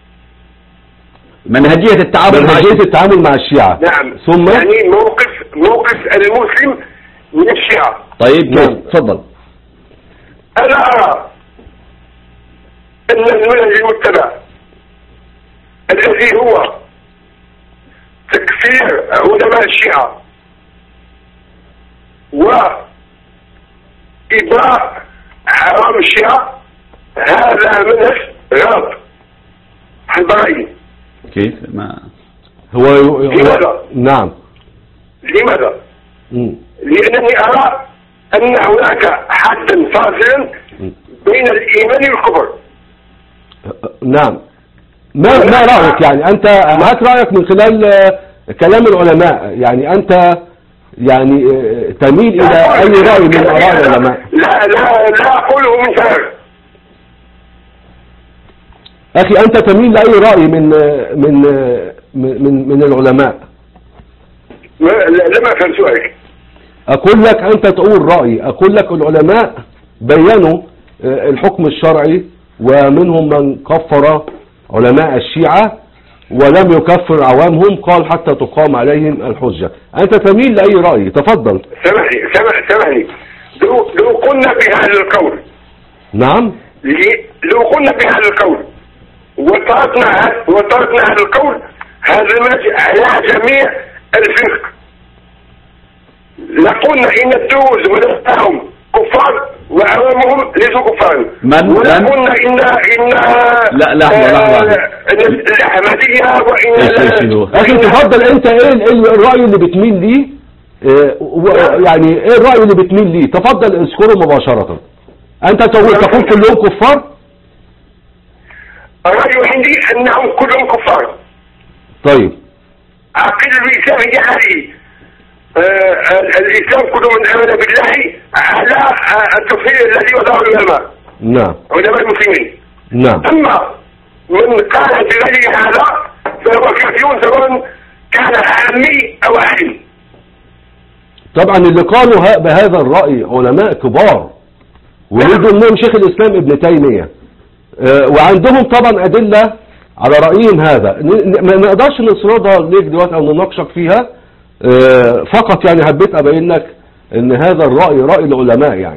منهجية التعامل مع منهجية التعامل مع الشيعة. نعم. ثم يعني موقف موقف المسلم من الشيعة. طيب نعم تفضل. أنا أرى أن المنهج المتبع الذي هو تكفير علماء الشيعة وإبراء حرام الشيعة هذا منهج غلط عن برأيي. كيف؟ ما هو, هو لماذا؟ نعم. لماذا؟ مم. لأنني أرى أن هناك حدا فاصلا بين الإيمان والكفر. نعم. ما ما رأيك يعني؟ أنت هات رأيك من خلال كلام العلماء، يعني أنت يعني تميل إلى أي رأي من آراء العلماء؟ لا لا لا أقوله من فارغ. أخي أنت تميل لأي رأي من من من من العلماء؟ لم أفهم سؤالك. أقول لك أنت تقول رأي، أقول لك العلماء بيّنوا الحكم الشرعي ومنهم من كفر علماء الشيعة ولم يكفر عوامهم، قال حتى تقام عليهم الحجة. أنت تميل لأي رأي، تفضل. سامحني سامحني لو لو قلنا بهذا القول. نعم. لو قلنا بهذا القول وطرقنا وطرقنا هذا القول هذا المنهج على جميع الفقه، لقلنا إن الدروز ونفسهم كفار وعوامهم ليسوا كفار. من ولقلنا إن إن لا لحظة لحظة الأحمدية وإن لكن تفضل أنت إيه الرأي اللي بتميل ليه؟ يعني إيه الرأي اللي بتميل ليه؟ تفضل اذكره مباشرة. أنت تقول تقول كلهم كفار؟ الرأي عندي أنهم كلهم كفار. طيب. عقيدة الإسلام هي هذه. آه الإسلام كله من آمن بالله على التفسير الذي وضعه العلماء. نعم. علماء المسلمين. نعم. أما من قال بغير هذا فهو كافر سواء كان عامي أو عالم. طبعا اللي قالوا بهذا الرأي علماء كبار ومن ضمنهم شيخ الإسلام ابن تيمية، آه وعندهم طبعا أدلة على رأيهم هذا، ما نقدرش نسردها ليك دلوقتي أو نناقشك فيها. آه فقط يعني حبيت أبين لك ان هذا الرأي رأي العلماء يعني.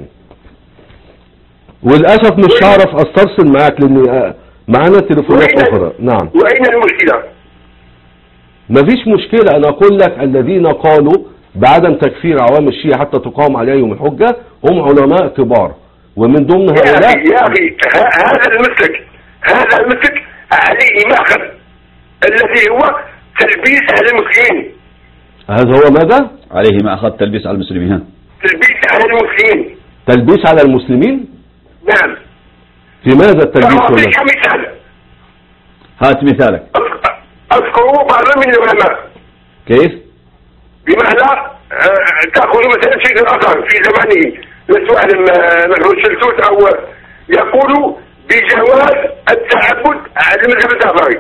وللأسف مش هعرف استرسل معاك لان آه معانا تليفونات اخرى. نعم. وأين المشكلة؟ مفيش مشكلة، انا اقول لك الذين قالوا بعدم تكفير عوام الشيعة حتى تقام عليهم الحجة هم علماء كبار، ومن ضمن يا هؤلاء أخي يا أخي هذا المسلك هذا المسلك عليه مأخذ الذي هو تلبيس على المسلمين. هذا هو ماذا؟ عليه ما أخذ تلبيس على المسلمين. ها؟ تلبيس على المسلمين. تلبيس على المسلمين؟ نعم. في ماذا التلبيس؟ أعطيك مثال. هات مثالك. أذكروا بعض من العلماء. كيف؟ بمعنى آه تأخذ مثلا شيخ الأزهر في زمانه لست أعلم نحن شلتوت أو يقول بجواز التعبد على المذهب الجعفري.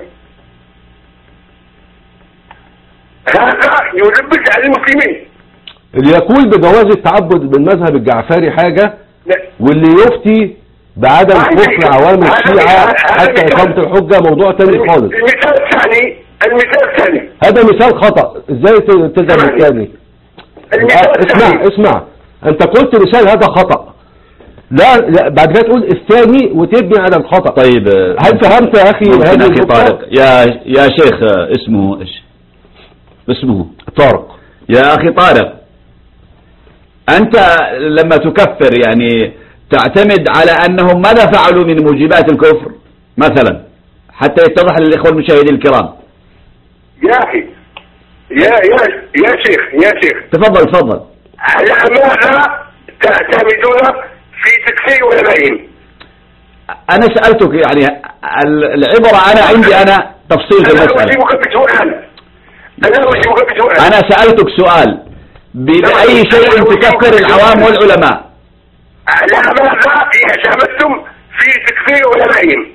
هذا يلبس على المسلمين. اللي يقول بجواز التعبد بالمذهب الجعفري حاجة، واللي يفتي بعدم كفر عوام الشيعة حتى إقامة الحجة موضوع تاني خالص. المثال الثاني المثال الثاني هذا مثال خطأ، ازاي تذهب الثاني؟ اسمع اسمع انت قلت مثال هذا خطأ، لا, لا بعد كده تقول الثاني وتبني على الخطأ. طيب هل فهمت يا اخي هذه أخي طارق؟ يا يا شيخ اسمه ايش؟ اسمه طارق. يا أخي طارق، أنت لما تكفر يعني تعتمد على أنهم ماذا فعلوا من موجبات الكفر مثلا حتى يتضح للإخوة المشاهدين الكرام. يا أخي يا يا يا شيخ يا شيخ تفضل تفضل. على ماذا تعتمدون في تكفير علمائهم؟ أنا سألتك يعني العبرة أنا عندي أنا تفصيل في المسألة. أنا أجيبك بسؤال أنا أجيبك بسؤال أنا سألتك سؤال بأي شيء تكفر العوام والعلماء؟ على ماذا اعتمدتم في تكفير علمائهم؟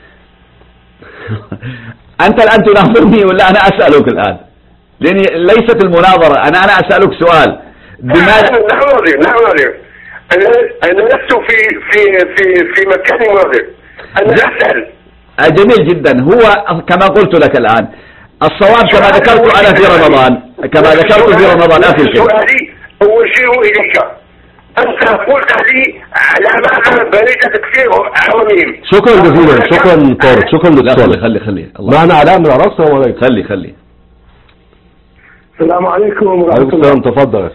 أنت الآن تناظرني ولا أنا أسألك الآن؟ لأن ليست المناظرة، أنا أنا أسألك سؤال بماذا؟ نحن ناظر نحن ناظر أنا أنا لست في في في في مكان ناظر، أنا أسأل. جميل جدا. هو كما قلت لك الآن الصواب كما ذكرت أنا في رمضان كما ذكرت في رمضان أخي الكريم. سؤالي أوجهه إليك، أنت قلت لي على ماذا بريد تكفير عوامهم. شكرا جزيلا. شكرا طارق. شكرا للاتصال. خلي خلي معنا علاء من العراق. السلام عليكم. خلي خلي السلام عليكم ورحمة الله. السلام. تفضل.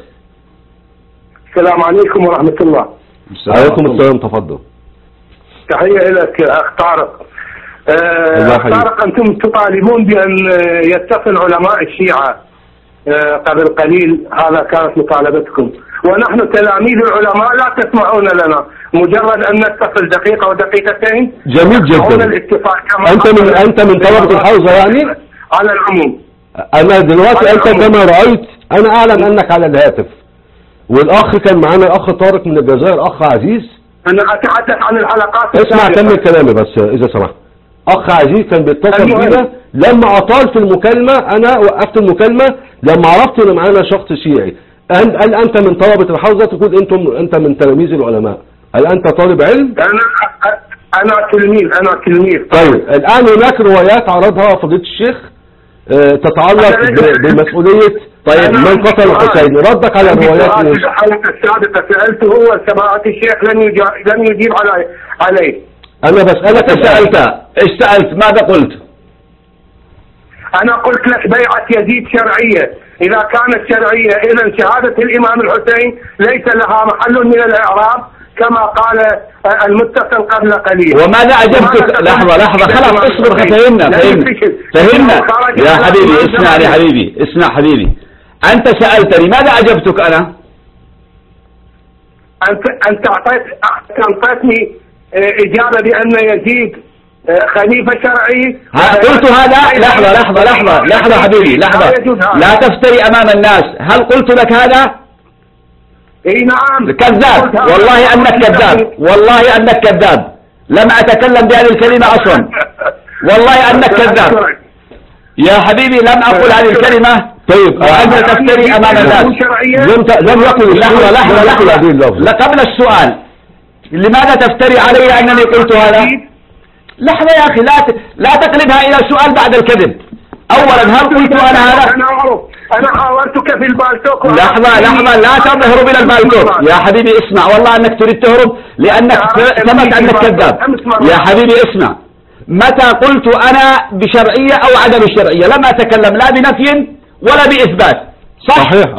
السلام عليكم ورحمة الله. عليكم السلام. تفضل. تحية لك أخ طارق. أه طارق، أنتم تطالبون بأن يتصل علماء الشيعة أه قبل قليل، هذا كانت مطالبتكم، ونحن تلاميذ العلماء لا تسمعون لنا، مجرد أن نتصل دقيقة ودقيقتين. جميل جدا. أنت من أنت من طلبة الحوزة يعني؟ على العموم. أنا دلوقتي أنت كما رأيت أنا أعلم أنك على الهاتف، والأخ كان معنا الأخ طارق من الجزائر، أخ عزيز. أنا أتحدث عن الحلقات. اسمع كمل كلامي بس إذا سمحت. أخ عزيز كان بيتصل بينا لما أطال في المكالمة، أنا وقفت المكالمة لما عرفت إن معانا شخص شيعي. هل أنت من طلبة الحوزة؟ تقول أنتم أنت من تلاميذ العلماء. هل أنت طالب علم؟ أنا أنا تلميذ أنا تلميذ. طيب الآن هناك روايات عرضها فضيلة الشيخ تتعلق بمسؤولية طيب من قتل الحسين. ردك على الروايات في الحلقة السابقة سألته هو سماحة الشيخ لم لم يجيب علي عليه. أنا بسألك سألت إيش سألت؟ ماذا قلت؟ أنا قلت لك بيعة يزيد شرعية، إذا كانت شرعية إذا شهادة الإمام الحسين ليس لها محل من الإعراب كما قال المتصل قبل قليل. وماذا أجبتك؟ لحظة لحظة خلاص اصبر. فهمنا فهمنا فهمنا يا حبيبي. اسمع يا حبيبي اسمع حبيبي، أنت سألتني ماذا أجبتك أنا؟ أنت أنت أعطيت أعطيتني إجابة بأن يزيد خليفة شرعي. قلت هذا؟ لحظة لحظة لحظة لحظة حبيبي لحظة، لا تفتري أمام الناس. هل قلت لك هذا؟ اي نعم. كذاب والله أنك كذاب، والله أنك كذاب. لم أتكلم بهذه الكلمة أصلا، والله أنك كذاب يا حبيبي. لم أقل هذه الكلمة. طيب وأنت تفتري أمام الناس. لم لم يقل. لحظة لحظة لحظة قبل السؤال، لماذا تفتري علي أنني قلت هذا؟ لحظة يا أخي، لا لا تقلبها إلى سؤال بعد الكذب. أولا هل قلت أنا هذا؟ أنا أعرف، أنا حاولتك في البالتوك. لحظة لحظة لا تهرب إلى البالتوك يا حبيبي. اسمع، والله أنك تريد تهرب لأنك ثبت أنك كذاب. يا حبيبي اسمع، متى قلت أنا بشرعية أو عدم الشرعية؟ لم أتكلم لا بنفي ولا بإثبات. صح؟ صحيح. اه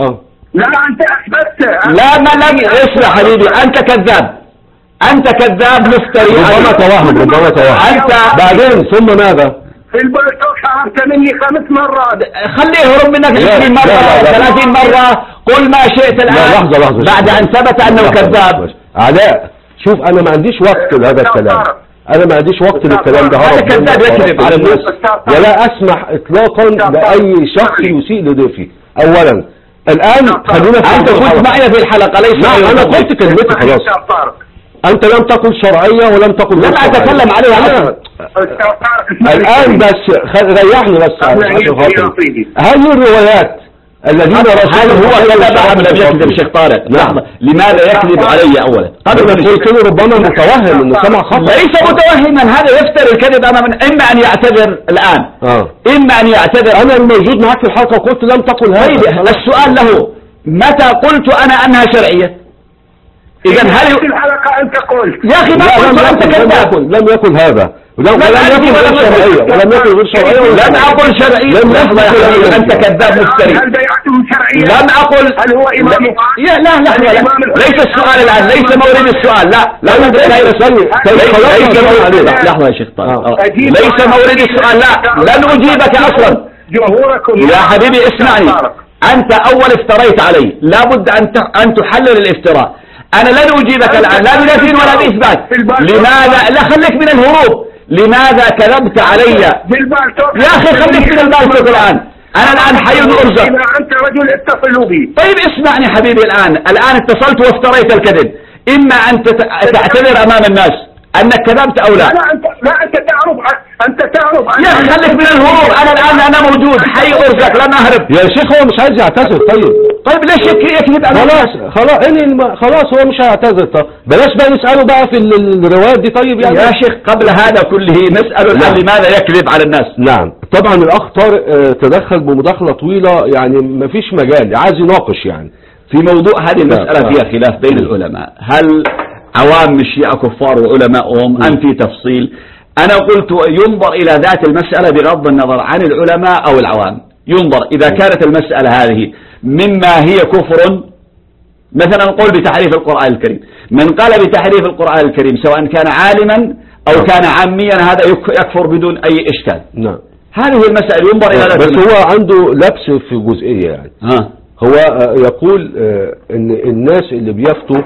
لا أنت أثبتت. لا ما لم اسمع حبيبي، أنت كذاب، أنت كذاب مفتري. ربما توهم، ربما توهم. أنت بعدين ثم ماذا؟ في البلتوك حرمت مني خمس مرات. خليه يهرب منك عشرين مرة ثلاثين مرة، قل ما شئت الآن. لا لحظة لحظة بعد أن ثبت أنه كذاب. علاء شوف أنا ما عنديش وقت لهذا الكلام، أنا ما عنديش وقت للكلام ده. هذا كذاب يكذب على الناس، ولا أسمح إطلاقا لأي شخص يسيء لضيفي. أولا الآن خلينا أنت كنت معي في الحلقة ليس؟ لا أنا قلت كلمتي خلاص. أنت لم تقل شرعية ولم تقل لم أتكلم عليها الآن، بس ريحني بس عشان خاطري. هذه الروايات الذين هل هو كذب أم لم يكذب شيخ طارق؟ لحظة، لماذا يكذب علي أولا؟ قبل ما قلت له ربما متوهم إنه سمع خطأ. ليس متوهما، هذا يفتري الكذب أمام، إما أن يعتذر الآن آه. إما أن يعتذر. أنا الموجود معك في الحلقة وقلت لم تقل هذا. السؤال له متى قلت أنا أنها شرعية؟ إذا هل في الحلقة أنت قلت يا أخي ما قلت أنت كذاب. لم يكن هذا ولم يكن غير شرعية ولم يكن غير شرعية. لم أقل شرعية. لحظة يا حبيبي، أنت كذاب مفتري. هل بيعته شرعية؟ لم أقل. هل هو إمام؟ يا لا لحظة لا. ليس السؤال الآن، ليس مورد السؤال. لا لا لا لحظة يا شيخ طارق، ليس مورد السؤال. لا لن أجيبك أصلا. يا حبيبي اسمعني، أنت أول افتريت علي، لابد أن أن تحلل الافتراء. أنا لن أجيبك الآن لا بنفي ولا بإثبات. لماذا؟ لا خليك من الهروب. لماذا كذبت علي؟ يا أخي خليك من البالتوك الآن. أنا الآن حي أرزق. أنت رجل اتصلوا بي. طيب اسمعني حبيبي، الآن الآن اتصلت وافتريت الكذب. إما أن تعتذر أمام الناس أنك كذبت أو لا. لا أنت لا أنت تعرف أنت تعرف يا أخي خليك من الهروب. أنا الآن أنا موجود حي أرزق لن أهرب. يا شيخ هو مش عايز يعتذر. طيب طيب ليش يكذب؟ خلاص خلاص خلاص هو مش هيعتذر. طب بلاش بقى نسأله بقى في الروايات دي. طيب يعني يا شيخ قبل هذا كله نسأله الآن لماذا يكذب على الناس؟ نعم طبعا الأخ طارق تدخل بمداخلة طويلة، يعني مفيش مجال، عايز يناقش يعني في موضوع هذه المسألة. فيها خلاف بين العلماء، هل عوام الشيعة كفار وعلماءهم أم في تفصيل؟ أنا قلت ينظر إلى ذات المسألة بغض النظر عن العلماء أو العوام. ينظر إذا كانت المسألة هذه مما هي كفر، مثلا نقول بتحريف القرآن الكريم، من قال بتحريف القرآن الكريم سواء كان عالما أو كان عاميا هذا يكفر بدون أي إشكال. نعم هذه المسألة ينظر إلى ذات. بس هو عنده لبس في جزئية يعني. ها. هو يقول ان الناس اللي بيفتوا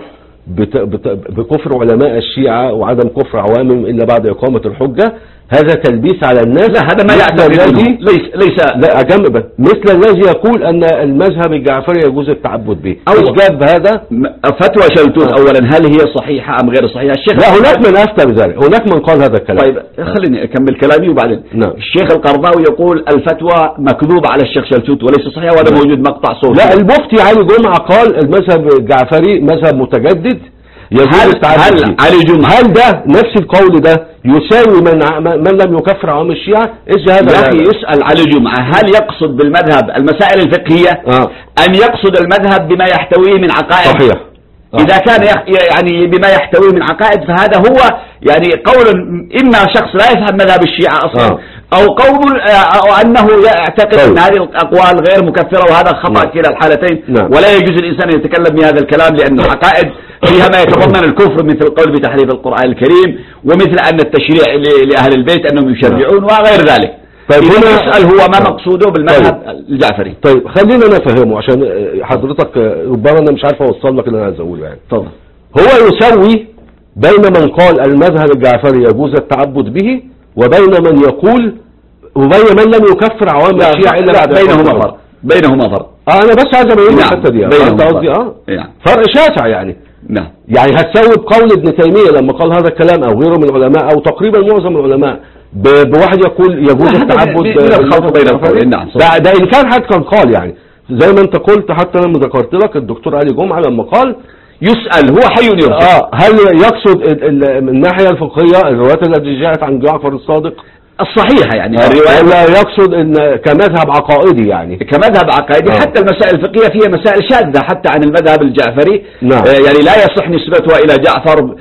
بكفر علماء الشيعة وعدم كفر عوامهم إلا بعد إقامة الحجة، هذا تلبيس على الناس. لا هذا ما يعتبر ليس ليس لا أجنب، مثل الذي يقول أن المذهب الجعفري يجوز التعبد به. أو جاب هذا فتوى شلتوت آه. أولا هل هي صحيحة أم غير صحيحة؟ الشيخ لا هناك من أفتى بذلك، هناك من قال هذا الكلام. طيب خليني أكمل كلامي وبعدين. نعم. الشيخ القرضاوي يقول الفتوى مكذوبة على الشيخ شلتوت وليس صحيحة، وهذا نعم. موجود مقطع صوتي. لا المفتي علي جمعة قال المذهب الجعفري مذهب متجدد هل, هل علي جمعة هل ده نفس القول ده يساوي من من لم يكفر عوام الشيعة؟ ايش هذا يا اخي؟ يسأل علي جمعة هل يقصد بالمذهب المسائل الفقهية آه. أم يقصد المذهب بما يحتويه من عقائد؟ صحيح. آه. إذا كان يعني بما يحتويه من عقائد فهذا هو يعني قول إما شخص لا يفهم مذهب الشيعة أصلا آه. أو قول أو أنه يعتقد أن هذه الأقوال غير مكفرة، وهذا خطأ كلا الحالتين. نعم. ولا يجوز الإنسان أن يتكلم بهذا الكلام لأن العقائد فيها ما يتضمن الكفر مثل القول بتحريف القرآن الكريم، ومثل أن التشريع لأهل البيت أنهم يشرعون وغير ذلك. طيب هنا يسأل هو ما مقصوده بالمذهب طيب. الجعفري. طيب خلينا نفهمه عشان حضرتك ربما أنا مش عارف أوصل لك اللي أنا عايز أقوله يعني. طبعا. هو يسوي بين من قال المذهب الجعفري يجوز التعبد به وبين من يقول وبين من لم يكفر عوام الشيعة إلا بعد. بينهما فرق. بينهما فرق. اه انا بس عايز ابين نعم. الحته دي. انت قصدي اه نعم. فرق شاسع يعني. نعم. يعني هتساوي بقول ابن تيميه لما قال هذا الكلام او غيره من العلماء او تقريبا معظم العلماء بواحد يقول يجوز التعبد بالخلط بين القولين. نعم. ده, ده ان كان حد كان قال يعني زي ما انت قلت، حتى لما ذكرت لك الدكتور علي جمعه لما قال يسأل هو حي يرسل. اه هل يقصد من الناحيه الفقهيه الروايات التي جاءت عن جعفر الصادق الصحيحة يعني الرواية، ولا يقصد ان كمذهب عقائدي يعني كمذهب عقائدي آه. حتى المسائل الفقهية فيها مسائل شاذة حتى عن المذهب الجعفري. نعم. آه يعني لا يصح نسبتها إلى جعفر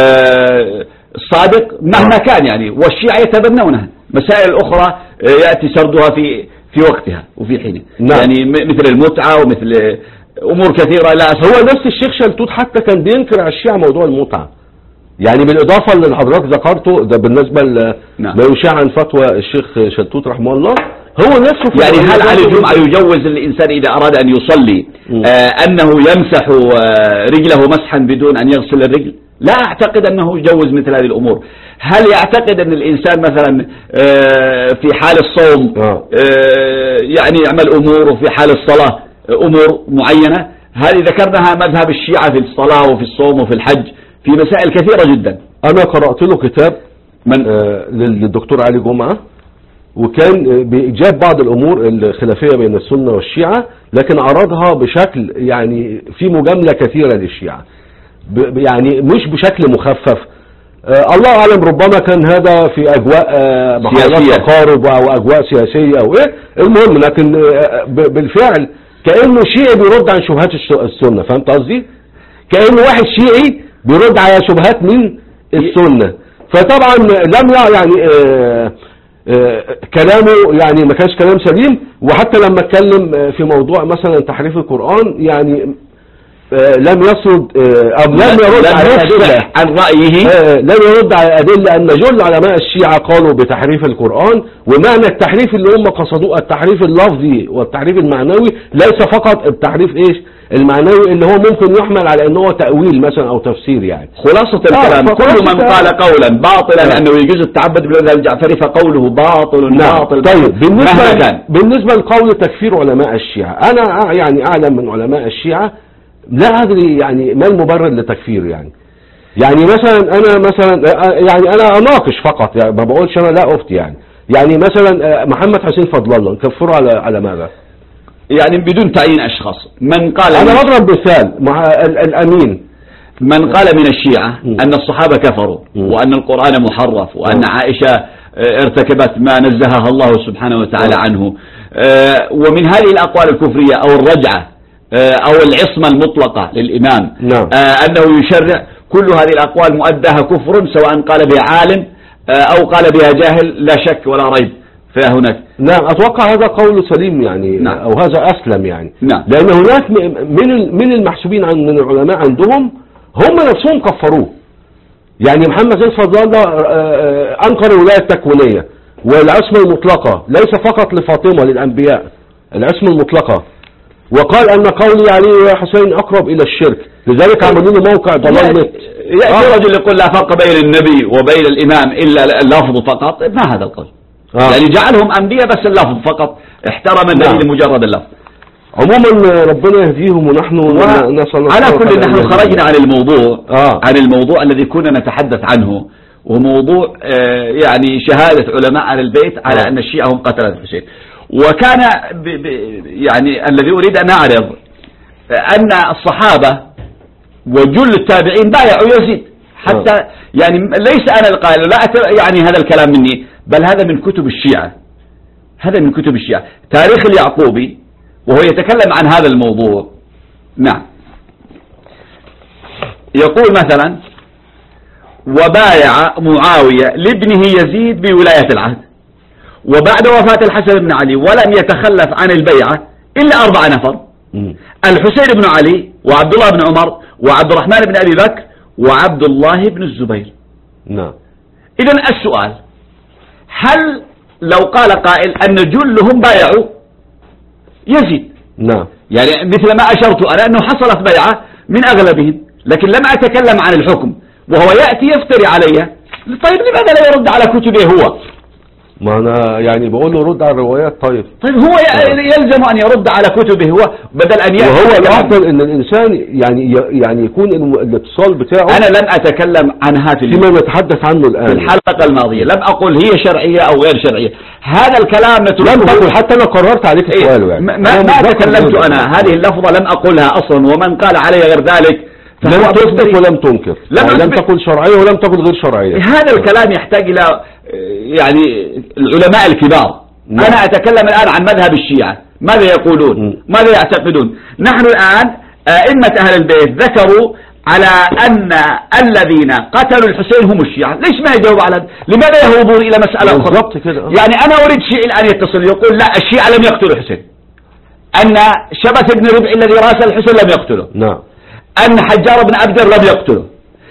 آه الصادق مهما آه. كان يعني، والشيعة يتبنونها. مسائل أخرى آه يأتي سردها في في وقتها وفي حينه. نعم. يعني مثل المتعة ومثل أمور كثيرة لا أسمع. هو نفس الشيخ شلتوت حتى كان بينكر على الشيعة موضوع المتعة، يعني بالإضافة اللي حضرتك ذكرته ده بالنسبة نعم. ما يشاع عن فتوى الشيخ شلتوت رحمه الله، هو نفسه يعني هل على الجمعة يجوز للإنسان إذا أراد أن يصلي آه أنه يمسح آه رجله مسحا بدون أن يغسل الرجل؟ لا أعتقد أنه يجوز مثل هذه الأمور. هل يعتقد أن الإنسان مثلا آه في حال الصوم آه يعني يعمل أمور وفي حال الصلاة أمور معينة؟ هذه ذكرناها مذهب الشيعة في الصلاة وفي الصوم وفي الحج في مسائل كثيرة جدا. أنا قرأت له كتاب من آه للدكتور علي جمعة، وكان بإيجاب بعض الأمور الخلافية بين السنة والشيعة، لكن عرضها بشكل يعني في مجاملة كثيرة للشيعة، يعني مش بشكل مخفف. آه الله أعلم، ربما كان هذا في أجواء آه محاولات تقارب أو أجواء سياسية أو إيه المهم، لكن آه بالفعل كأنه شيعي بيرد عن شبهات السنة. فهمت قصدي؟ كأنه واحد شيعي بيرد على شبهات من السنة. فطبعا لم يعني آه آه كلامه يعني ما كانش كلام سليم. وحتى لما اتكلم في موضوع مثلا تحريف القرآن يعني آه لم يسرد آه أو لم يرد على أدلة عن رأيه آه لم يرد على أدلة أن جل علماء الشيعة قالوا بتحريف القرآن، ومعنى التحريف اللي هم قصدوه التحريف اللفظي والتحريف المعنوي، ليس فقط التحريف إيش المعنوي اللي هو ممكن يحمل على أنه تأويل مثلا أو تفسير. يعني خلاصة الكلام آه كل من قال قولا باطلا آه. أنه يجوز التعبد بالمذهب الجعفري فقوله باطل نعم. باطل. طيب بالنسبة, بالنسبة لقول تكفير علماء الشيعة، أنا يعني أعلم من علماء الشيعة لا أدري يعني ما المبرر لتكفير. يعني يعني مثلا أنا مثلا يعني أنا أناقش فقط، يعني ما بقولش أنا لا أفتي. يعني يعني مثلا محمد حسين فضل الله نكفره على على ماذا؟ يعني بدون تعيين أشخاص. من قال أنا بضرب مثال مع الأمين من قال من الشيعة م. أن الصحابة كفروا م. وأن القرآن محرف وأن م. عائشة ارتكبت ما نزهها الله سبحانه وتعالى م. عنه، ومن هذه الأقوال الكفرية أو الرجعة أو العصمة المطلقة للإمام نعم. أنه يشرع، كل هذه الأقوال مؤدها كفر سواء قال بها عالم أو قال بها جاهل، لا شك ولا ريب فهناك. نعم أتوقع هذا قول سليم يعني نعم. أو هذا أسلم يعني نعم. لأن هناك من من المحسوبين عن من العلماء عندهم هم نفسهم كفروه. يعني محمد زين فضل الله أنكر الولاية التكوينية والعصمة المطلقة ليس فقط لفاطمة للأنبياء، العصمة المطلقة، وقال أن قولي علي وحسين أقرب إلى الشرك، لذلك عملوا له موقع ضلال نت. يأتي رجل يقول لا فرق بين النبي وبين الإمام إلا اللفظ فقط، ما هذا القول؟ آه. يعني جعلهم أنبياء بس اللفظ فقط، احترم النبي لمجرد اللفظ. عموما ربنا يهديهم ونحن نسأل على كل نحن خرجنا عن الموضوع آه. عن الموضوع الذي كنا نتحدث عنه، وموضوع آه يعني شهادة علماء على البيت على آه. أن الشيعة هم قتلة الحسين. وكان ب ب يعني الذي أريد أن أعرض أن الصحابة وجل التابعين بايعوا يزيد حتى آه. يعني ليس أنا القائل، لا يعني هذا الكلام مني، بل هذا من كتب الشيعة، هذا من كتب الشيعة. تاريخ اليعقوبي وهو يتكلم عن هذا الموضوع نعم يقول مثلا وبايع معاوية لابنه يزيد بولاية العهد، وبعد وفاة الحسن بن علي ولم يتخلف عن البيعة إلا أربع نفر، الحسين بن علي وعبد الله بن عمر وعبد الرحمن بن أبي بكر وعبد الله بن الزبير. نعم. إذن السؤال، هل لو قال قائل أن جلهم بايعوا يزيد؟ نعم. يعني مثل ما أشرت أنا أنه حصلت بيعة من أغلبهم، لكن لم أتكلم عن الحكم وهو يأتي يفتري علي. طيب لماذا لا يرد على كتبه هو؟ ما أنا يعني بقول له رد على الروايات. طيب طيب هو يلزم أن يرد على كتبه هو بدل أن يأتي. وهو الأفضل أن الإنسان يعني يعني يكون الاتصال بتاعه. أنا لم أتكلم عنها في فيما نتحدث عنه الآن في الحلقة الماضية، لم أقول هي شرعية أو غير شرعية، هذا الكلام نتركه. لم تقل، حتى أنا قررت عليك السؤال. إيه؟ يعني ما, ما تكلمت أنا، هذه اللفظة لم أقولها أصلا، ومن قال علي غير ذلك لم تثبت ولم تنكر، لم, يعني لم تقل شرعية ولم تقل غير شرعية. هذا الكلام يحتاج إلى يعني العلماء الكبار. نعم. أنا أتكلم الآن عن مذهب الشيعة، ماذا يقولون؟ م. ماذا يعتقدون؟ نحن الآن أئمة أهل البيت ذكروا على أن الذين قتلوا الحسين هم الشيعة. ليش ما يجاوب على هذا؟ لماذا يهوبون إلى مسألة أخرى؟ كده. يعني أنا أريد شيء الآن يتصل يقول لا الشيعة لم يقتلوا الحسين، أن شبث بن ربعي الذي راسل الحسين لم يقتله، نعم. أن حجار بن عبد لم يقتله.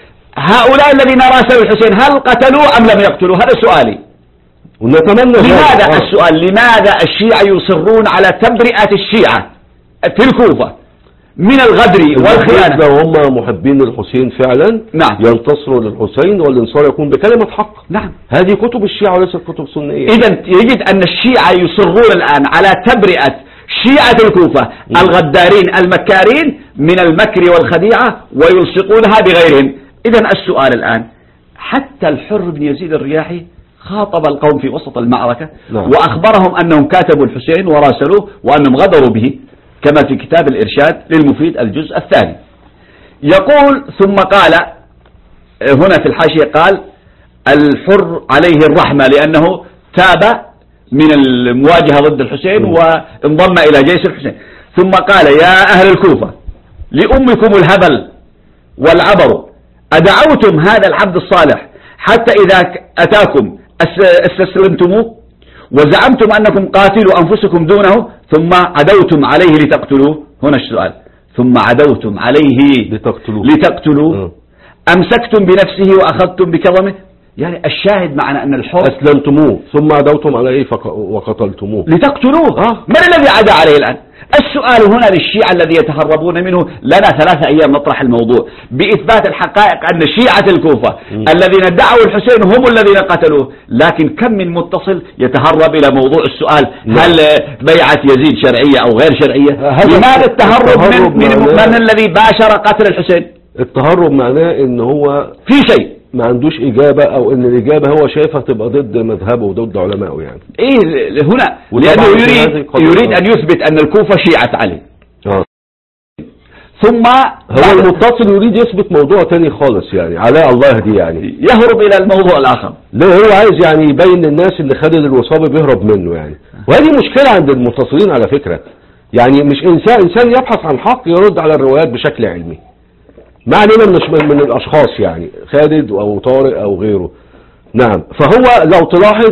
هؤلاء الذين راسلوا الحسين هل قتلوا أم لم يقتلوا؟ هذا سؤالي. ونتمنى لماذا آه. السؤال لماذا الشيعة يصرون على تبرئة الشيعة في الكوفة من الغدر والخيانة؟ لو هم محبين الحسين فعلا نعم. ينتصروا للحسين والانصار يكون بكلمة حق. نعم. هذه كتب الشيعة وليست كتب سنية. إذا يجد أن الشيعة يصرون الآن على تبرئة شيعة الكوفة م. الغدارين المكارين من المكر والخديعة ويلصقونها بغيرهم. إذا السؤال الآن حتى الحر بن يزيد الرياحي خاطب القوم في وسط المعركة نعم. وأخبرهم أنهم كاتبوا الحسين وراسلوه وأنهم غدروا به كما في كتاب الإرشاد للمفيد الجزء الثاني. يقول ثم قال هنا في الحاشية قال الحر عليه الرحمة لأنه تاب من المواجهة ضد الحسين وانضم إلى جيش الحسين. ثم قال يا أهل الكوفة لأمكم الهبل والعبر أدعوتم هذا العبد الصالح حتى إذا أتاكم استسلمتموه وزعمتم أنكم قاتلوا أنفسكم دونه ثم عدوتم عليه لتقتلوه. هنا السؤال ثم عدوتم عليه لتقتلوه, لتقتلوه. أمسكتم بنفسه وأخذتم بكظمه. يعني الشاهد معنا أن الحر أسلمتموه ثم عدوتم عليه وقتلتموه لتقتلوه. آه. من الذي عدا عليه الآن؟ السؤال هنا للشيعة الذي يتهربون منه لنا ثلاثة أيام نطرح الموضوع بإثبات الحقائق أن شيعة الكوفة م. الذين دعوا الحسين هم الذين قتلوه. لكن كم من متصل يتهرب إلى موضوع السؤال م. هل بيعة يزيد شرعية أو غير شرعية؟ لماذا التهرب من, من, من الذي باشر قتل الحسين؟ التهرب معناه إن هو في شيء ما عندوش إجابة أو إن الإجابة هو شايفها تبقى ضد مذهبه وضد علمائه يعني. إيه هنا لأنه يريد, يريد أن يثبت أن الكوفة شيعة علي. آه. ثم هو المتصل يريد يثبت موضوع تاني خالص يعني علاء الله دي يعني يهرب إلى الموضوع الآخر. لا هو عايز يعني يبين للناس اللي خالد الوصابي بيهرب منه يعني. وهذه مشكلة عند المتصلين على فكرة. يعني مش إنسان إنسان يبحث عن حق يرد على الروايات بشكل علمي. ما علينا من, من الأشخاص يعني خالد أو طارق أو غيره. نعم. فهو لو تلاحظ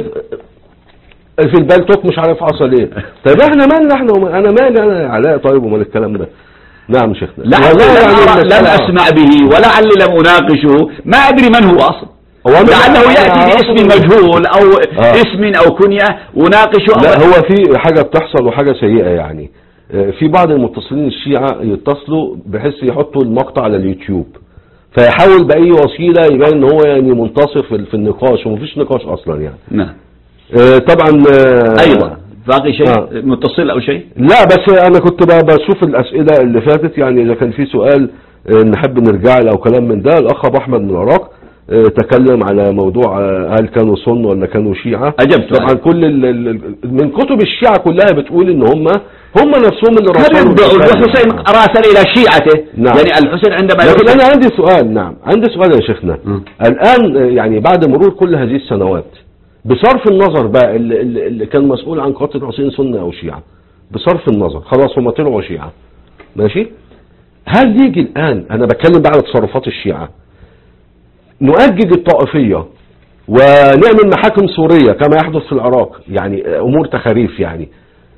في البالتوك مش عارف حصل ايه. طيب احنا مالنا احنا انا مالي انا علاء طيب ومال الكلام ده. نعم شيخنا. لا يعني لم اسمع به ولعلي لم اناقشه ما ادري من هو اصلا. لعله يأتي باسم مجهول او آه. اسم او كنية اناقشه. لا هو في حاجة بتحصل وحاجة سيئة يعني. في بعض المتصلين الشيعة يتصلوا بحيث يحطوا المقطع على اليوتيوب فيحاول بأي وسيلة يبين ان هو يعني منتصر في النقاش ومفيش نقاش اصلا يعني. نعم. آه طبعا آه ايضا باقي شيء آه. متصل او شيء؟ لا بس انا كنت بشوف الاسئلة اللي فاتت يعني اذا كان في سؤال آه نحب نرجع له او كلام من ده. الاخ ابو احمد من العراق آه تكلم على موضوع آه هل كانوا سن ولا كانوا شيعة. اجبت طبعا كل ال ال من كتب الشيعة كلها بتقول ان هم هم نفسهم اللي راسلوا الحسين راسل الى شيعته. نعم. يعني الحسين عندما لكن انا عندي سؤال. نعم عندي سؤال يا شيخنا. م. الان يعني بعد مرور كل هذه السنوات بصرف النظر بقى اللي, اللي كان مسؤول عن قتل الحسين سنة او شيعة بصرف النظر خلاص هم طلعوا شيعة ماشي. هل يجي الان انا بتكلم بقى على تصرفات الشيعة نؤجج الطائفية ونعمل محاكم سورية كما يحدث في العراق يعني امور تخاريف يعني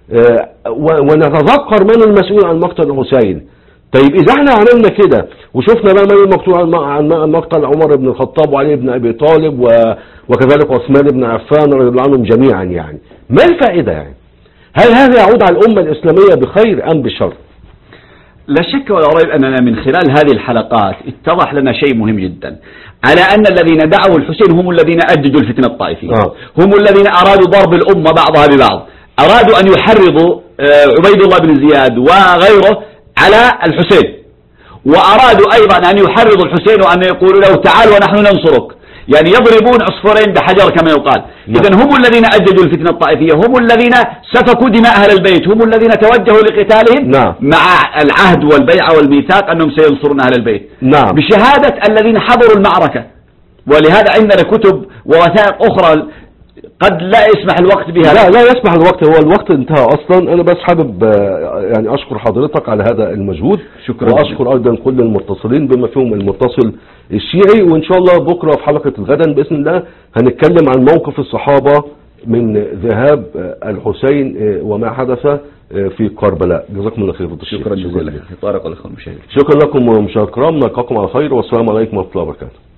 ونتذكر من المسؤول عن مقتل الحسين. طيب اذا احنا عملنا كده وشفنا بقى من المقتول عن مقتل عمر بن الخطاب وعلي بن ابي طالب وكذلك عثمان بن عفان رضي الله عنهم جميعا يعني ما الفائدة يعني؟ هل هذا يعود على الامة الاسلامية بخير ام بشر؟ لا شك ولا ريب اننا من خلال هذه الحلقات اتضح لنا شيء مهم جدا على ان الذين دعوا الحسين هم الذين اججوا الفتنة الطائفية. آه. هم الذين ارادوا ضرب الامة بعضها ببعض. أرادوا أن يحرضوا عبيد الله بن زياد وغيره على الحسين وأرادوا أيضا أن يحرضوا الحسين وأن يقولوا له تعال ونحن ننصرك. يعني يضربون عصفورين بحجر كما يقال. إذن هم الذين أججوا الفتنة الطائفية هم الذين سفكوا دماء أهل البيت هم الذين توجهوا لقتالهم. نعم. مع العهد والبيعة والميثاق أنهم سينصرون أهل البيت. نعم. بشهادة الذين حضروا المعركة. ولهذا عندنا كتب ووثائق أخرى قد لا يسمح الوقت بها. لا لا يسمح الوقت هو الوقت انتهى اصلا. انا بس حابب يعني اشكر حضرتك على هذا المجهود. شكرا. واشكر ايضا كل المتصلين بما فيهم المتصل الشيعي. وان شاء الله بكرة في حلقة الغدا باذن الله هنتكلم عن موقف الصحابة من ذهاب الحسين وما حدث في كربلاء. جزاكم الله خير. شكرا جزيلا أخي طارق والأخوة المشاهدين. شكرا لكم مشاهدينا الكرام، نلقاكم على خير والسلام عليكم ورحمة الله وبركاته.